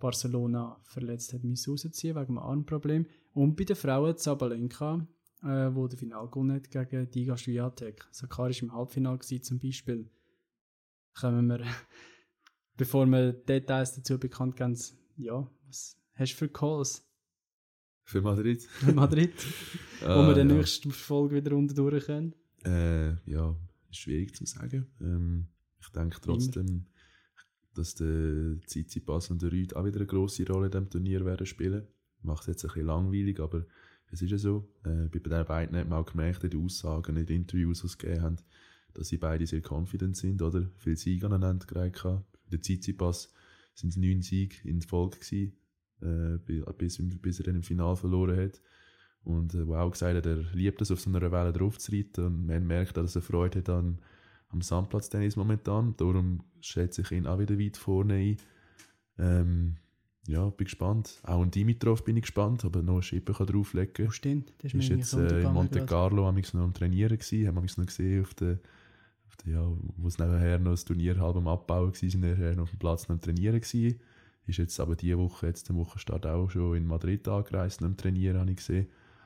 Barcelona verletzt hat, müssen rausziehen wegen einem Armproblem. Und bei den Frauen Zabalenka, wo der Final gewonnen hat gegen Iga Swiatek. Sakari war im Halbfinale zum Beispiel. Kommen wir, bevor wir Details dazu bekannt geben, ja, was hast du für Calls? Für Madrid? Für Madrid? Wo wir in der nächsten Folge wieder unten durch können? Ja, ist schwierig zu sagen. Ich denke trotzdem, dass der Tsitsipas und der Ruud auch wieder eine grosse Rolle in diesem Turnier werden spielen. Macht es jetzt ein bisschen langweilig, aber es ist ja so. Bei den beiden hat man auch gemerkt, in den Aussagen, in den Interviews, die sie gegeben haben, dass sie beide sehr confident sind, oder? Viele Siege aneinander gereicht haben. Der Tsitsipas sind es 9 Siege in Folge gewesen, bis er dann im Finale verloren hat. Und wo auch gesagt hat, er liebt es, auf so einer Welle drauf zu reiten. Und man merkt auch, dass er Freude hat am Sandplatztennis momentan. Darum schätze ich ihn auch wieder weit vorne ein. Ja, bin gespannt. Auch an Dimitrov bin ich gespannt, ob er noch eine Schippe drauflegen kann. Oh, stimmt. Das ist jetzt in Monte Carlo noch am Trainieren gewesen. Haben wir noch gesehen, wo es nebenher noch das Turnier halb am Abbauen war, sind er noch auf dem Platz noch am Trainieren gewesen. Ist jetzt aber diese Woche, jetzt am Wochenstart auch schon in Madrid angereist, noch am Trainieren, habe ich gesehen.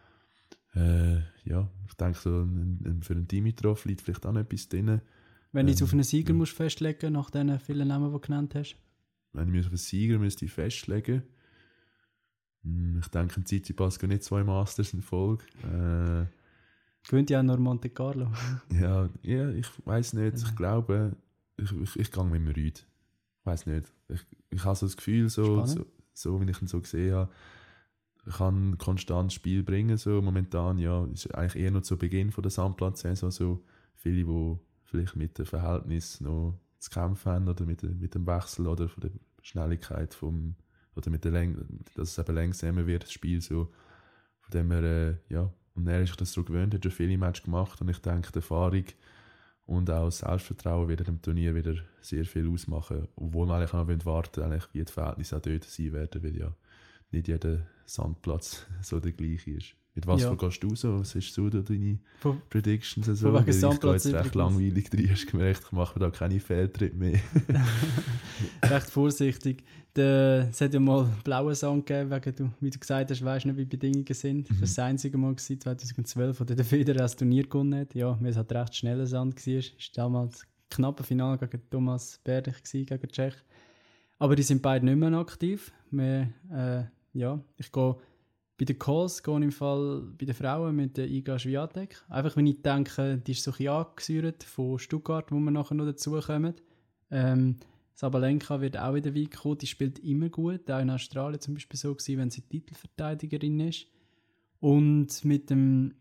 Ja, ich denke, so für einen Dimitrov liegt vielleicht auch noch etwas drin. Wenn du jetzt auf einen Sieger musst festlegen, nach den vielen Namen, die du genannt hast? Wenn ich mich auf einen Sieger müsste festlegen, ich denke, ein Tsitsipas geht nicht 2 Masters in Folge. Gewinnt ja auch noch Monte Carlo. ja, ich weiss nicht. Ich glaube, ich gehe mit dem Ruud. Ich weiss nicht. Ich habe so das Gefühl, so wie ich ihn so gesehen habe, ich kann ein konstantes Spiel bringen. So. Momentan ist eigentlich eher noch zu Beginn von der Sandplatzsaison so viele, die vielleicht mit dem Verhältnis noch zu kämpfen haben oder mit dem Wechsel oder von der Schnelligkeit oder mit der Länge, dass es eben langsamer wird, das Spiel so. Von dem her, und er ist sich das so gewöhnt, hat schon viele Matches gemacht und ich denke, die Erfahrung und auch das Selbstvertrauen wird dem Turnier wieder sehr viel ausmachen, obwohl man eigentlich auch warten eigentlich wie die Verhältnisse auch dort sein werden, weil ja nicht jeder Sandplatz so der gleiche ist. Mit was gehst du raus? Was hast du da deine Predictions? So? Wegen Ich Sandplatz gehe jetzt recht langweilig drin, hast du gemerkt, ich mache da keine Fehltritte mehr. Recht vorsichtig. Es hat ja mal einen blauen Sand gegeben, wegen du, wie du gesagt hast, weisst nicht, wie die Bedingungen sind. Das war das einzige Mal 2012, wo der Federer das Turnier gewonnen hat. Ja, weil es halt recht schneller Sand war. Es war damals ein knappes Finale gegen Thomas Berdych, gegen Tschech. Aber die sind beide nicht mehr aktiv. Ich gehe bei den Calls im Fall bei den Frauen mit der Iga Swiatek. Einfach, wenn ich denke, die ist so ein bisschen angesäuert von Stuttgart, wo wir nachher noch dazukommen. Sabalenka wird auch wieder weit kommen. Die spielt immer gut. Auch in Australien zum Beispiel so gewesen, wenn sie Titelverteidigerin ist. Und mit dem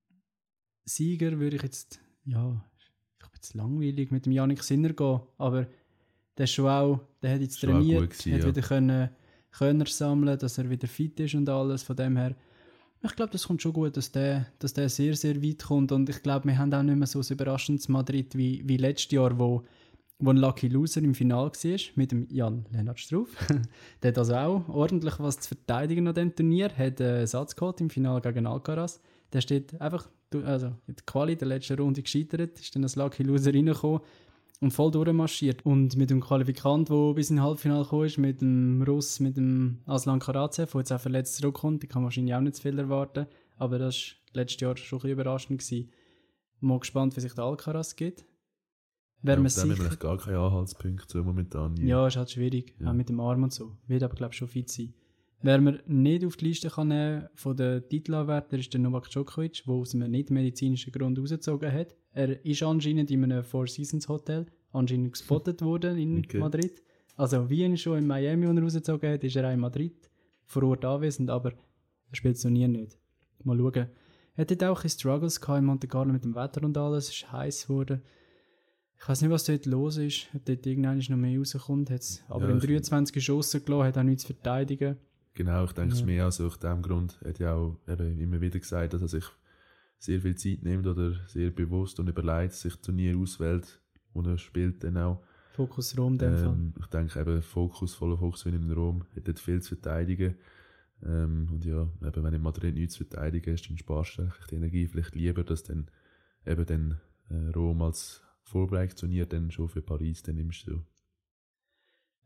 Sieger würde ich jetzt, ich bin jetzt langweilig, mit dem Jannik Sinner gehen. Aber der ist der hat jetzt trainiert, gewesen, hat wieder können sammeln, dass er wieder fit ist und alles. Von dem her, ich glaube, das kommt schon gut, dass der sehr, sehr weit kommt. Und ich glaube, wir haben auch nicht mehr so ein überraschendes Madrid wie letztes Jahr, wo ein Lucky Loser im Finale war, mit dem Jan-Lennart Struff. Der hat also auch ordentlich was zu verteidigen an diesem Turnier, hat einen Satz geholt im Finale gegen Alcaraz. Der steht einfach, in der Quali der letzten Runde gescheitert, ist dann als Lucky Loser reingekommen und voll durchmarschiert. Und mit dem Qualifikant, der bis in den Halbfinale gekommen ist, mit dem Russ, mit dem Aslan Karatsev, der jetzt auch verletzt zurückkommt, der kann wahrscheinlich auch nicht zu viel erwarten. Aber das war letztes Jahr schon ein bisschen überraschend gewesen. Mal gespannt, wie sich der Alcaraz geht. Da haben wir gar keine Anhaltspunkte so momentan. Ja, ist halt schwierig, auch mit dem Arm und so. Wird aber, glaube ich, schon fit sein. Wer man nicht auf die Liste kann nehmen von den Titelanwärtern, ist der Novak Djokovic, der aus einem nicht-medizinischen Grund rausgezogen hat. Er ist anscheinend in einem Four Seasons Hotel gespottet worden in Madrid. Also wie ihn schon in Miami rausgezogen hat, ist er auch in Madrid vor Ort anwesend, aber er spielt es noch nie nicht. Mal schauen. Er hat auch ein Struggles gehabt in Monte Carlo mit dem Wetter und alles. Es ist heiß geworden. Ich weiß nicht, was dort los ist, ob dort irgendwann noch mehr rauskommt. Aber in 23 Geschossen gelassen, hat auch nichts zu verteidigen. Genau, ich denke es mehr also aus diesem Grund. Er hat ja auch eben immer wieder gesagt, dass er sich sehr viel Zeit nimmt oder sehr bewusst und überlegt, sich Turnier auswählt, wo er spielt dann auch. Fokus Rom in dem Fall. Ich denke eben voller Fokus wie in Rom, hat dort viel zu verteidigen. Und ja, eben, wenn in Madrid nichts zu verteidigen ist, dann sparst du die Energie vielleicht lieber, dass dann eben Rom als Vorbereitungsturnier dann schon für Paris dann nimmst du.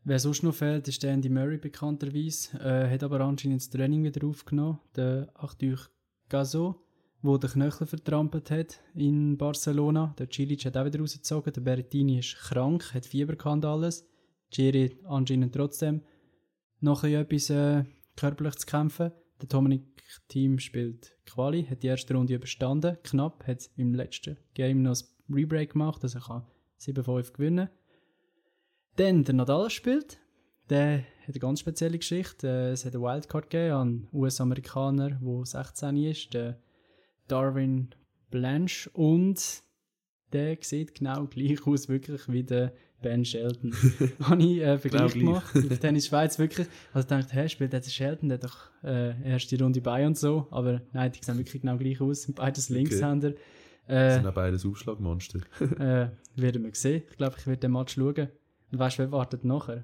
Wer sonst noch fehlt, ist der Andy Murray bekannterweise. Hat aber anscheinend das Training wieder aufgenommen. Der Arthur Gasol, der den Knöchel vertrampelt hat in Barcelona. Der Cilic hat auch wieder rausgezogen. Der Berrettini ist krank, hat Fieber gehabt und alles. Giri anscheinend trotzdem noch etwas körperlich zu kämpfen. Der Dominic Thiem spielt Quali, hat die erste Runde überstanden. Knapp, hat im letzten Game noch ein Rebreak gemacht, also er kann 7-5 gewinnen. Dann der Nadal spielt. Der hat eine ganz spezielle Geschichte. Es hat eine Wildcard gegeben an einen US-Amerikaner, der 16 ist, der Darwin Blanche. Und der sieht genau gleich aus, wirklich wie der Ben Shelton. Habe ich Vergleich gemacht. Auf Tennis Schweiz wirklich. Also ich dachte, hey, spielt der Shelton, der hat doch erste Runde bei und so. Aber nein, die sehen wirklich genau gleich aus. Sind beides Linkshänder. Das sind auch beides Aufschlagmonster. Werden wir sehen. Ich glaube, ich werde den Match schauen. Und weißt du, wer wartet nachher?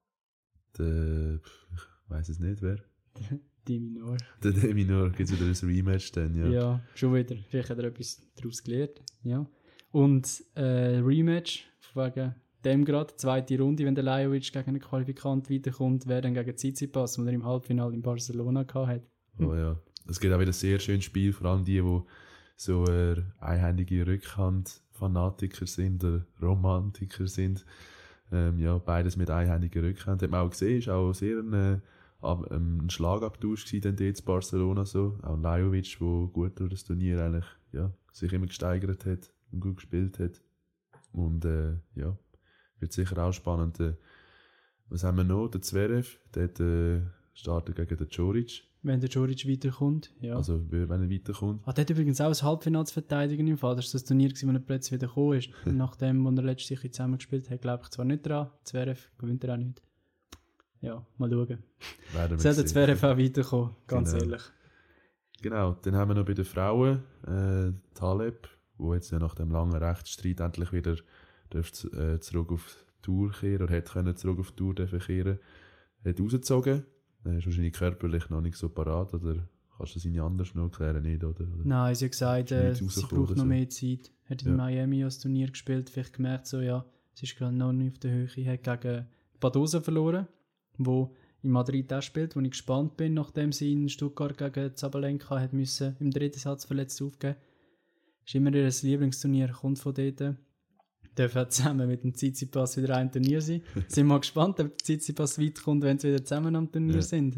Ich weiss es nicht, wer. Diminor. Der Diminor, gibt es wieder ein Rematch dann, ja. Ja, schon wieder. Vielleicht hat er etwas daraus gelernt. Ja. Und Rematch, wegen dem gerade, zweite Runde, wenn der Lajovic gegen einen Qualifikant weiterkommt, wäre dann gegen Tsitsipas, den er im Halbfinale in Barcelona hatte. Oh ja. Es gibt auch wieder ein sehr schönes Spiel, vor allem die so einhändige Rückhand-Fanatiker sind oder Romantiker sind. Ja, beides mit einhändiger Rückhand. Hat man auch gesehen, ist auch sehr ein Schlagabtausch gewesen dann dort in Barcelona so. Auch Lajovic, der gut durch das Turnier eigentlich, ja, sich immer gesteigert hat und gut gespielt hat. Und ja, wird sicher auch spannend. Was haben wir noch? Der Zverev, der startet gegen den Djoric. Wenn der Djoric weiterkommt, ja. Also, wenn er weiterkommt. Der hat übrigens auch ein Halbfinale zu verteidigen im Fall. Das ist das Turnier, wo er plötzlich wieder gekommen ist. Nachdem, wo er letztes Jahr zusammen gespielt hat, glaube ich zwar nicht dran. Zverev gewinnt er auch nicht. Ja, mal schauen. Soll der Zverev auch weiterkommen, ganz ehrlich. Genau, dann haben wir noch bei den Frauen Taleb, wo jetzt ja nach dem langen Rechtsstreit endlich wieder zurück auf die Tour kehren oder hätte können zurück auf die Tour kehren. Hat rausgezogen. Ist wahrscheinlich körperlich noch nicht so parat, oder kannst du das irgendwie anders noch erklären, nicht, oder? Nein, sie hat gesagt, sie braucht noch mehr Zeit. Hat in Miami das Turnier gespielt, vielleicht gemerkt, so, ja, sie ist gerade noch nicht auf der Höhe, hat gegen Badosa verloren, wo in Madrid auch spielt, wo ich gespannt bin, nachdem sie in Stuttgart gegen Zabalenka hat müssen, im dritten Satz verletzt aufgeben. Ist immer ihr Lieblingsturnier, kommt von dort. Dürfen zusammen mit dem Tsitsipas wieder ein Turnier sein. Sind mal gespannt, ob der Tsitsipas weit kommt, wenn sie wieder zusammen am Turnier sind.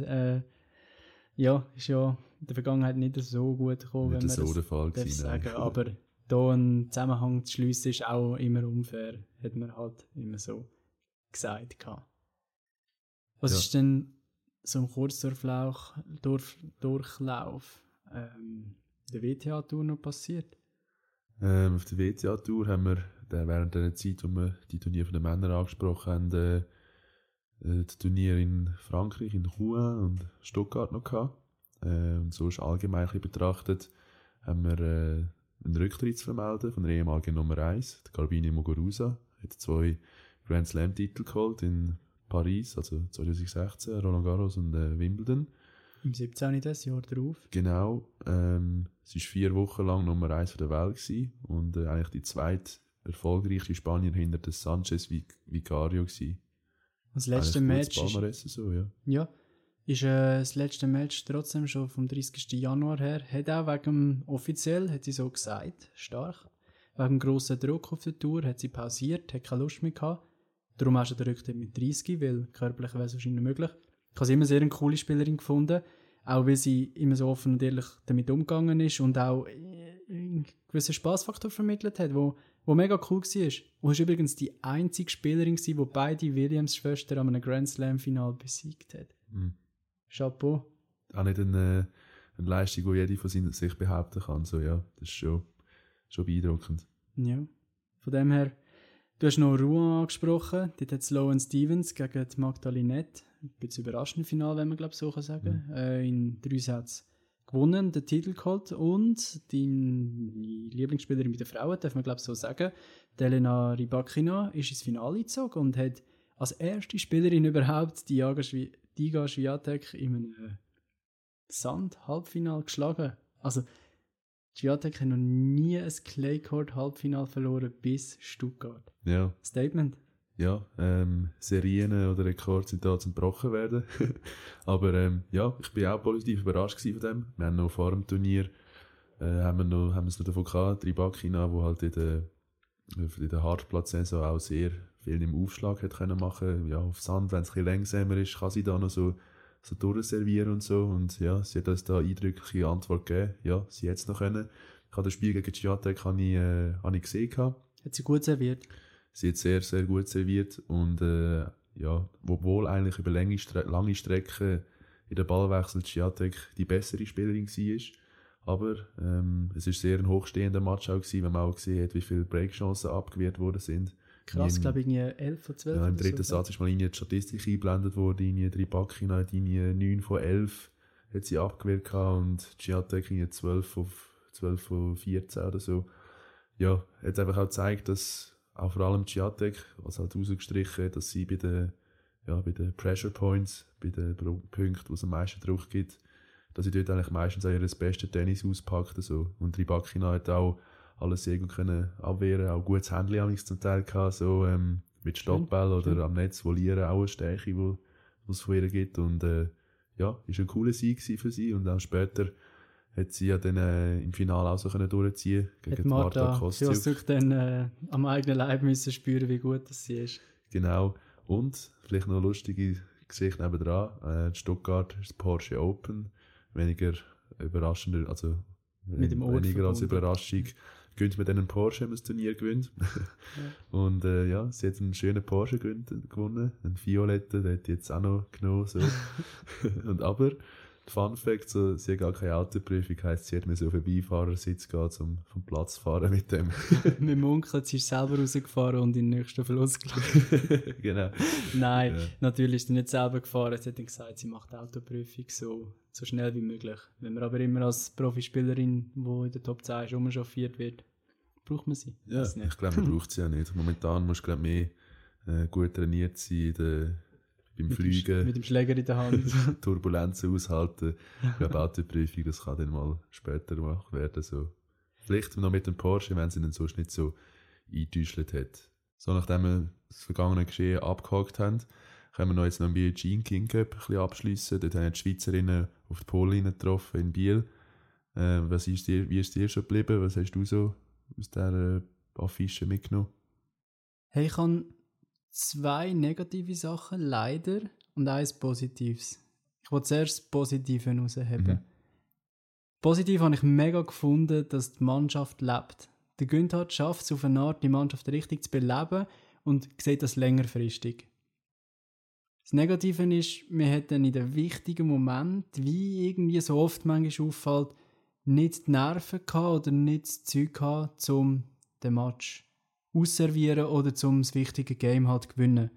Ja, ist ja in der Vergangenheit nicht so gut gekommen, wenn man so der Fall das gewesen, sagen. Aber da einen Zusammenhang zu schliessen, ist auch immer unfair, hat man halt immer so gesagt. Was ist denn so ein Kurzdurchlauf der WTA-Tour noch passiert? Auf der WTA-Tour haben wir während der Zeit, wo wir die Turniere von den Männern angesprochen haben, das Turnier in Frankreich, in Rouen und Stuttgart noch gehabt. Und so ist allgemein betrachtet, haben wir einen Rücktritt zu vermelden von der ehemaligen Nummer 1, der Garbiñe Muguruza. Hat 2 Grand Slam-Titel geholt in Paris, also 2016, Roland Garros und Wimbledon. Im 17. das Jahr drauf. Genau. Sie war 4 Wochen lang Nummer 1 der Welt gewesen und eigentlich die zweite erfolgreichste Spanier hinter des Sanchez Vicario gewesen. Das letzte Match ist, so, ja. Ja, ist das letzte Match trotzdem schon vom 30. Januar her. Hat auch wegen offiziell, hat sie so gesagt, stark. Wegen grossen Druck auf der Tour hat sie pausiert, hat keine Lust mehr gehabt. Darum auch schon der Rücktritt mit 30, weil körperlich wäre es wahrscheinlich möglich. Ich habe sie immer sehr eine coole Spielerin gefunden, auch weil sie immer so offen und ehrlich damit umgegangen ist und auch einen gewissen Spassfaktor vermittelt hat, wo mega cool war. Und ist übrigens die einzige Spielerin gewesen, die beide Williams-Schwestern an einem Grand Slam-Final besiegt hat. Mhm. Chapeau. Auch nicht eine Leistung, die jede von sich behaupten kann. So, ja, das ist schon beeindruckend. Ja, von dem her, du hast noch Rouen angesprochen. Dort hat Sloane Stevens gegen die Magdalinette, ein bisschen überraschendes Finale, wenn man glaube so sagen kann, in 3 Sätzen gewonnen, den Titel geholt und deine Lieblingsspielerin bei den Frauen, darf man glaube so sagen, Elena Rybakina ist ins Finale gezogen und hat als erste Spielerin überhaupt die Iga Swiatek in einem Sand-Halbfinale geschlagen. Also Swiatek hat noch nie ein Clay-Court-Halbfinale verloren bis Stuttgart. Ja. Statement. Serien oder Rekorde sind da zum gebrochen werden. Aber ich bin auch positiv überrascht von dem. Wir haben noch vor dem Turnier haben wir es noch davon gehabt, Rybakina, wo halt in der Hartplatzsaison auch sehr viel im Aufschlag hat können machen. Ja, auf Sand, wenn es ein bisschen langsamer ist, kann sie da noch so durchservieren und so. Und ja, sie hat uns da eindrückliche Antwort gegeben. Ja, sie hätte es noch können. Ich habe das Spiel gegen Swiatek habe ich gesehen gehabt. Hat sie gut serviert? Sie hat sehr, sehr gut serviert und obwohl eigentlich über lange Strecken in der Ballwechsel Swiatek die bessere Spielerin war. Aber es war sehr ein hochstehender Match auch gewesen, wenn man auch gesehen hat, wie viele Breakchancen abgewehrt worden sind. Krass, glaube ich, 11 von 12. Ja, im dritten Satz ist mal die Statistik eingeblendet worden, Rybakina hat 9 von 11 hat sie abgewehrt und Swiatek 12 von 14 oder so. Ja, hat einfach auch gezeigt, dass auch vor allem Swiatek, was halt rausgestrichen, dass sie bei den Pressure Points, bei den Punkten, wo es am meisten Druck gibt, dass sie dort eigentlich meistens auch ihr bestes Tennis auspackt. So. Und Rybakina hat auch alles sehr gut können abwehren, auch gutes Handling zum Teil gehabt, so mit Stoppball oder am Netz volieren, auch eine Stärke, die es von ihr gibt. Und ist ein cooler Sieg für sie. Und auch später hat sie ja dann im Finale auch so durchziehen können gegen Marta Kostyuk. Sie hat dann am eigenen Leib müssen spüren, wie gut das sie ist. Genau. Und vielleicht noch eine lustige Geschichte nebendran. In Stuttgart ist das Porsche Open. Weniger überraschend, also mit dem weniger als Überraschung gewinnt man dann einen Porsche, wenn man das Turnier gewinnt. Ja. Und sie hat einen schönen Porsche gewonnen, einen violetten, den hat die jetzt auch noch genommen. So. Aber Fun Fact, so, sie hat gar keine Autoprüfung, heisst, sie hat mir so auf den Beifahrersitz gehen, um vom Platz zu fahren mit dem. Mit dem Onkel, sie ist selber rausgefahren und in den nächsten Fluss gelegt. Genau. Nein, natürlich ist sie nicht selber gefahren. Sie hat dann gesagt, sie macht Autoprüfung so schnell wie möglich. Wenn man aber immer als Profispielerin, die in der Top 10 ist, rumchauffiert wird, braucht man sie. Ja, ich glaube, man braucht sie ja nicht. Momentan musst du mehr gut trainiert sein beim Fliegen. Mit dem Schläger in der Hand. Turbulenzen aushalten. Ich glaube, Autoprüfung, das kann dann mal später gemacht werden. So. Vielleicht noch mit dem Porsche, wenn sie dann sonst nicht so eingetäuscht hat. So, nachdem wir das vergangene Geschehen abgehakt haben, können wir noch jetzt noch ein Billie Jean King Cup ein bisschen abschliessen. Dort haben die Schweizerinnen auf die Polinnen getroffen in Biel. Wie ist dir schon geblieben? Was hast du so aus dieser Affische mitgenommen? Hey, ich habe 2 negative Sachen, leider, und 1 Positives. Ich will zuerst das Positive herausheben. Positiv habe ich mega gefunden, dass die Mannschaft lebt. Der Günther schafft es auf eine Art, die Mannschaft richtig zu beleben und sieht das längerfristig. Das Negative ist, wir hätten in den wichtigen Momenten, wie irgendwie so oft manchmal auffällt, nicht die Nerven gehabt oder nicht das Zeug gehabt, um den Match ausservieren oder um das wichtige Game halt zu gewinnen.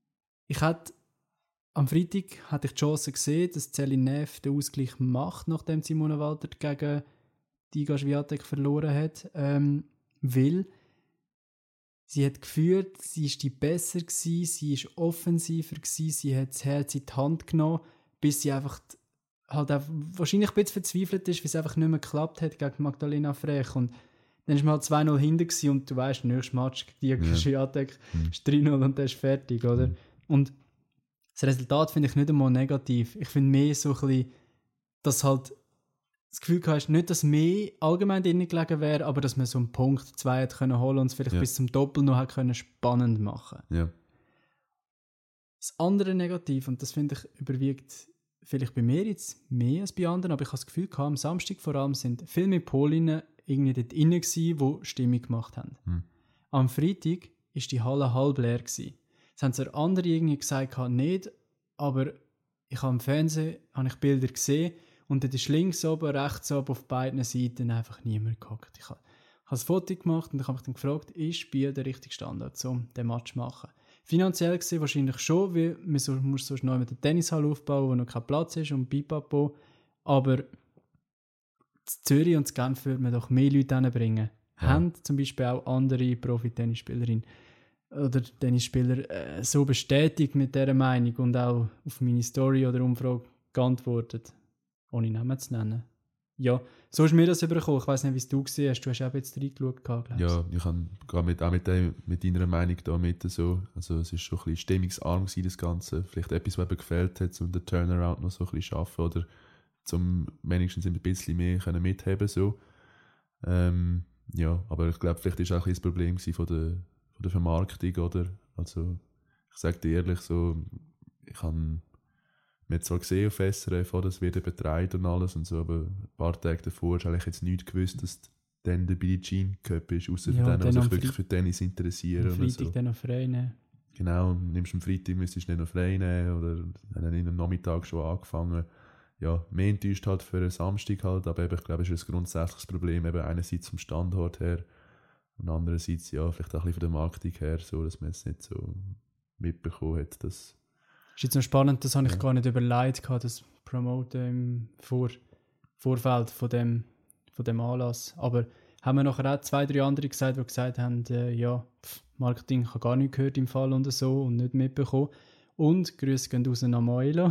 Am Freitag hatte ich die Chance gesehen, dass Celine Neff den Ausgleich macht, nachdem Simone Walter gegen die Iga Swiatek verloren hat, weil sie hat geführt, sie ist die besser gewesen, sie ist offensiver gewesen, sie hat das Herz in die Hand genommen, bis sie einfach halt auch wahrscheinlich ein bisschen verzweifelt ist, weil es einfach nicht mehr geklappt hat gegen Magdalena Frech. Und dann war man halt 2-0 hinten und du weißt, der nächste Match gegen die Swiatek ist 3-0 und dann ist fertig, oder? Und das Resultat finde ich nicht einmal negativ. Ich finde mehr so ein bisschen, dass halt das Gefühl hast, nicht, dass mehr allgemein drin gelegen wäre, aber dass man so einen Punkt 2 hätte können holen und es vielleicht bis zum Doppel noch hätte können spannend machen. Ja. Das andere Negativ, und das finde ich überwiegt vielleicht bei mir jetzt mehr als bei anderen, aber ich habe das Gefühl gehabt, am Samstag vor allem sind viel mehr Polinnen irgendwie dort drin gewesen, die Stimmung gemacht haben. Am Freitag war die Halle halb leer gewesen. Das haben zwar andere irgendwie gesagt, nicht, aber ich habe im Fernsehen Bilder gesehen und dort ist links oben, rechts oben auf beiden Seiten einfach niemand gehockt. Ich habe ein Foto gemacht und ich habe mich dann gefragt, ist Biel der richtige Standort, um den Match zu machen? Finanziell gesehen wahrscheinlich schon, weil man muss sonst neu mit der Tennishalle aufbauen, wo noch kein Platz ist und Pipapo. Aber in Zürich und in Genf würde man doch mehr Leute hinbringen. Ja. Haben zum Beispiel auch andere Profi-Tennisspielerinnen oder Tennisspieler so bestätigt mit dieser Meinung und auch auf meine Story oder Umfrage geantwortet, ohne Namen zu nennen. ja, so ist mir das übergekommen. Ich weiss nicht, wie es du gesehen hast. Du hast auch jetzt reingeschaut, glaube ich. Ja, ich habe auch mit deiner Meinung da mit so. Also es ist schon ein bisschen stimmungsarm gewesen, das Ganze. Vielleicht etwas, was eben gefehlt hat, um den Turnaround noch so ein bisschen zu schaffen oder zum wenigstens ein bisschen mehr können mitheben so. Ja, aber ich glaube, vielleicht ist auch ein bisschen das Problem gewesen von der Vermarktung, oder? Also ich sage dir ehrlich so, ich habe mir zwar gesehen auf SRF, das wird betreut und alles und so, aber ein paar Tage davor hast du eigentlich jetzt nichts gewusst, dass dann der Billie Jean Cup ist, außer Ja, für denen, die dann sich wirklich für Tennis interessieren. Am Oder Freitag so. dann noch frei nehmen. Genau, nimmst du am Freitag, müsstest du nicht noch frei nehmen oder dann in am Nachmittag schon angefangen. Ja, mehr enttäuscht halt für einen Samstag halt, aber eben, ich glaube, es ist ein grundsätzliches Problem, eben einerseits vom Standort her und andererseits, ja, vielleicht auch ein bisschen von der Marketing her, so, dass man es nicht so mitbekommen hat, dass... Ist jetzt noch spannend, das habe ich gar nicht überlegt, das Promoten im Vorfeld von dem Anlass. Aber haben wir nachher auch 2, 3 andere gesagt, die gesagt haben, Marketing habe gar nicht gehört im Fall und so und nicht mitbekommen. Und Grüße gehen raus an Moilo.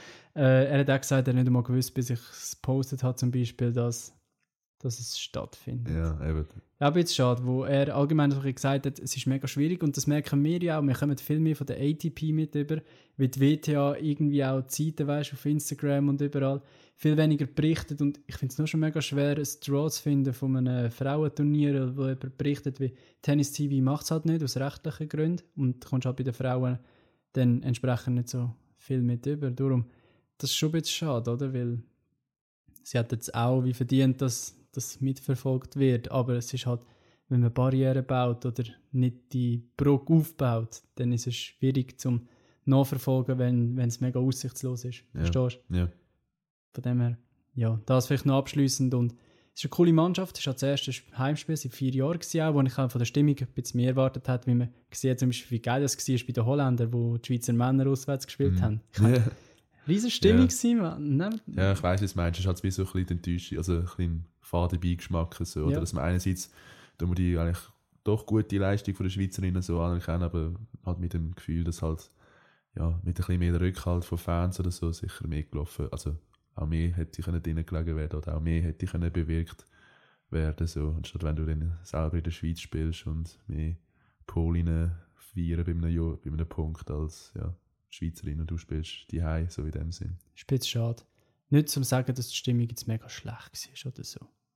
Er hat auch gesagt, er nicht einmal gewusst, bis ich es gepostet habe, zum Beispiel, dass es stattfindet. Ja, eben. Aber jetzt schade, wo er allgemein gesagt hat, es ist mega schwierig und das merken wir ja auch. Wir kommen viel mehr von der ATP mit über, weil die WTA irgendwie auch Zeiten, weißt, auf Instagram und überall viel weniger berichtet und ich finde es nur schon mega schwer, ein Draw zu finden von einem Frauenturnier, wo jemand berichtet, wie Tennis TV macht es halt nicht, aus rechtlichen Gründen und du kommst halt bei den Frauen dann entsprechend nicht so viel mit über. Darum, das ist schon ein bisschen schade, oder? Weil sie hat jetzt auch wie verdient, dass das mitverfolgt wird, aber es ist halt, wenn man Barrieren baut oder nicht die Brücke aufbaut, dann ist es schwierig zum nachverfolgen, wenn es mega aussichtslos ist. Ja. Verstehst du? Ja. Von dem her, ja, das vielleicht noch abschliessend und es ist eine coole Mannschaft, es war das erste Heimspiel seit 4 Jahren gewesen, wo ich auch von der Stimmung ein bisschen mehr erwartet habe, wie man gesehen hat, zum Beispiel, wie geil das war bei den Holländern, wo die Schweizer Männer auswärts gespielt haben. Riesen Stimmung gewesen, Mann. Ja, ich weiss, was du meinst. Es ist halt wie so ein bisschen Enttäuschung, also ein bisschen faden Beigeschmack. So, oder? Ja. Dass man einerseits, da man die eigentlich doch gute Leistung von der Schweizerinnen so anerkennen, aber halt mit dem Gefühl, dass halt ja, mit ein bisschen mehr Rückhalt von Fans oder so sicher mehr gelaufen. Also auch mehr hätte drinnen gelegen werden oder auch mehr hätte bewirkt werden. So. Anstatt wenn du dann selber in der Schweiz spielst und mehr Polinnen feiern bei einem Punkt als ja, Schweizerin und du spielst die Hause, so in dem Sinn. Ist ein bisschen schade. Nicht zum sagen, dass die Stimmung jetzt mega schlecht war oder so.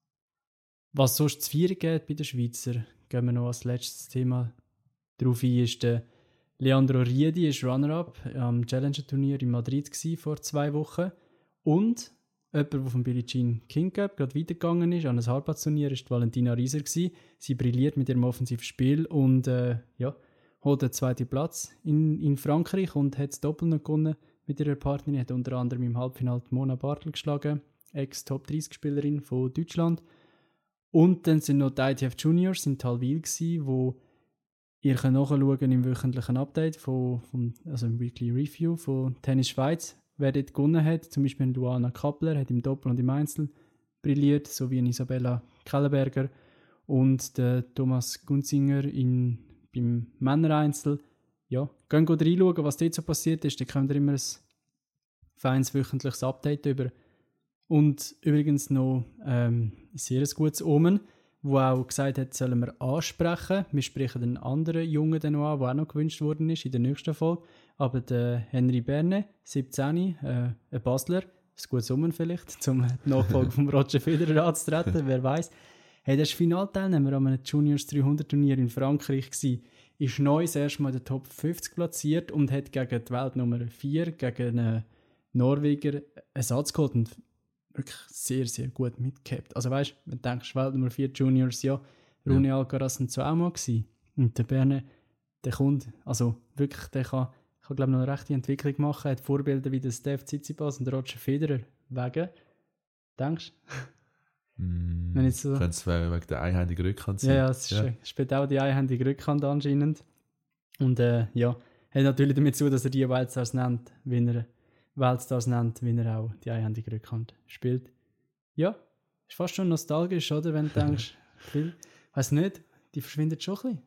Was sonst zu feiern geht bei den Schweizer, gehen wir noch als letztes Thema darauf ein, ist der Leandro Riedi, ist Runner-up am Challenger-Turnier in Madrid vor 2 Wochen. Und jemand, der vom Billie Jean King Cup gerade weitergegangen ist, an ein Hartplatz-Turnier, ist Valentina Rieser gewesen. Sie brilliert mit ihrem offensiven Spiel und holt den 2. Platz in Frankreich und hat das Doppel noch gewonnen mit ihrer Partnerin. Hat unter anderem im Halbfinale Mona Bartel geschlagen, Ex-Top-30-Spielerin von Deutschland. Und dann sind noch die ITF Juniors in Talwil gewesen, wo ihr könnt nachschauen im wöchentlichen Update also im Weekly Review von Tennis Schweiz, wer dort gewonnen hat. Zum Beispiel Luana Kappler hat im Doppel und im Einzel brilliert, sowie Isabella Kellenberger und der Thomas Gunzinger beim Männereinzel. Ja, gehen reinschauen, was dort so passiert ist. Da kommt ihr immer ein feines wöchentliches Update über. Und übrigens noch ein sehr gutes Omen, wo auch gesagt hat, sollen wir ansprechen. Wir sprechen den anderen Jungen dann noch an, der auch noch gewünscht worden ist in der nächsten Folge. Aber der Henry Berne, 17, ein Basler, ein gutes Omen vielleicht, zum Nachfolger von Roger Federer anzutreten, wer weiß. Hey, der war Finalteilnehmer an einem Juniors 300 Turnier in Frankreich gewesen. Ist neu das erste Mal in der Top 50 platziert und hat gegen die Weltnummer 4, gegen einen Norweger, einen Satz geholt und wirklich sehr, sehr gut mitgehabt. Also weißt du, wenn du denkst, Weltnummer 4 Juniors, ja, Rune Alcaraz sind 2 Mal gewesen. Und der Berne, der kommt, also wirklich, der kann glaube ich noch eine rechte Entwicklung machen, hat Vorbilder wie der Steph Tsitsipas und Roger Federer wegen. Denkst du? So könnte es wegen der einhändigen Rückhand sein. Ja, es spielt auch die einhändige Rückhand anscheinend. Und hat natürlich damit zu, dass er die Weltstars nennt, wie er auch die einhändige Rückhand spielt. Ja, ist fast schon nostalgisch, oder? Wenn du denkst, weiß nicht, die verschwindet schon ein bisschen.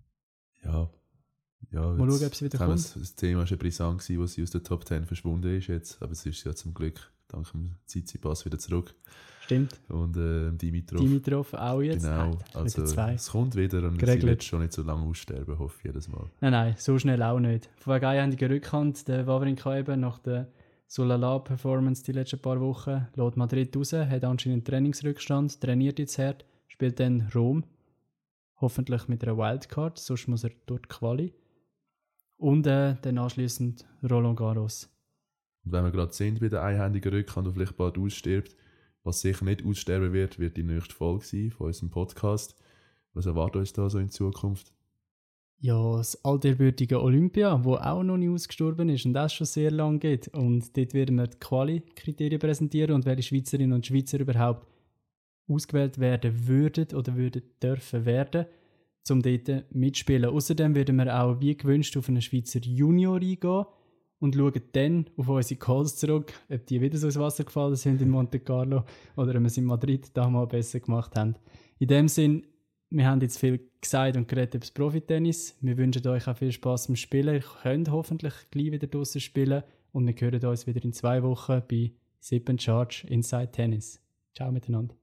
Ja, mal schauen, ob sie wieder kommt. Das Thema war ja brisant gewesen, wo sie aus der Top 10 verschwunden ist jetzt, aber es ist ja zum Glück dank dem Tsitsipas wieder zurück. Stimmt. Und Dimitrov. Dimitrov auch jetzt. Genau, Nein, also zwei. es kommt wieder und Geregelt. sie wird schon nicht so lange aussterben, hoffe ich jedes Mal. Nein, so schnell auch nicht. Von wegen einhändiger Rückhand, der Wawrinka eben nach der Solala-Performance die letzten paar Wochen, lässt Madrid raus, hat anscheinend einen Trainingsrückstand, trainiert jetzt hart, spielt dann Rom, hoffentlich mit einer Wildcard, sonst muss er dort Quali. Und dann anschliessend Roland Garros. Und wenn wir gerade sind bei der einhändigen Rückhand, die vielleicht bald ausstirbt, was sicher nicht aussterben wird die nächste Folge sein von unserem Podcast. Was erwartet uns da so in Zukunft? Ja, das altehrwürdige Olympia, wo auch noch nicht ausgestorben ist und das schon sehr lange geht. Und dort werden wir die Quali-Kriterien präsentieren und welche Schweizerinnen und Schweizer überhaupt ausgewählt werden würden oder würden dürfen werden, um dort mitspielen. Außerdem werden wir auch wie gewünscht auf einen Schweizer Junior eingehen und schauen dann auf unsere Calls zurück, ob die wieder so ins Wasser gefallen sind in Monte Carlo oder ob wir es in Madrid damals besser gemacht haben. In dem Sinn, wir haben jetzt viel gesagt und geredet über das Profitennis. Wir wünschen euch auch viel Spass beim Spielen. Ihr könnt hoffentlich gleich wieder draussen spielen und wir hören uns wieder in 2 Wochen bei Sip & Charge Inside Tennis. Ciao miteinander.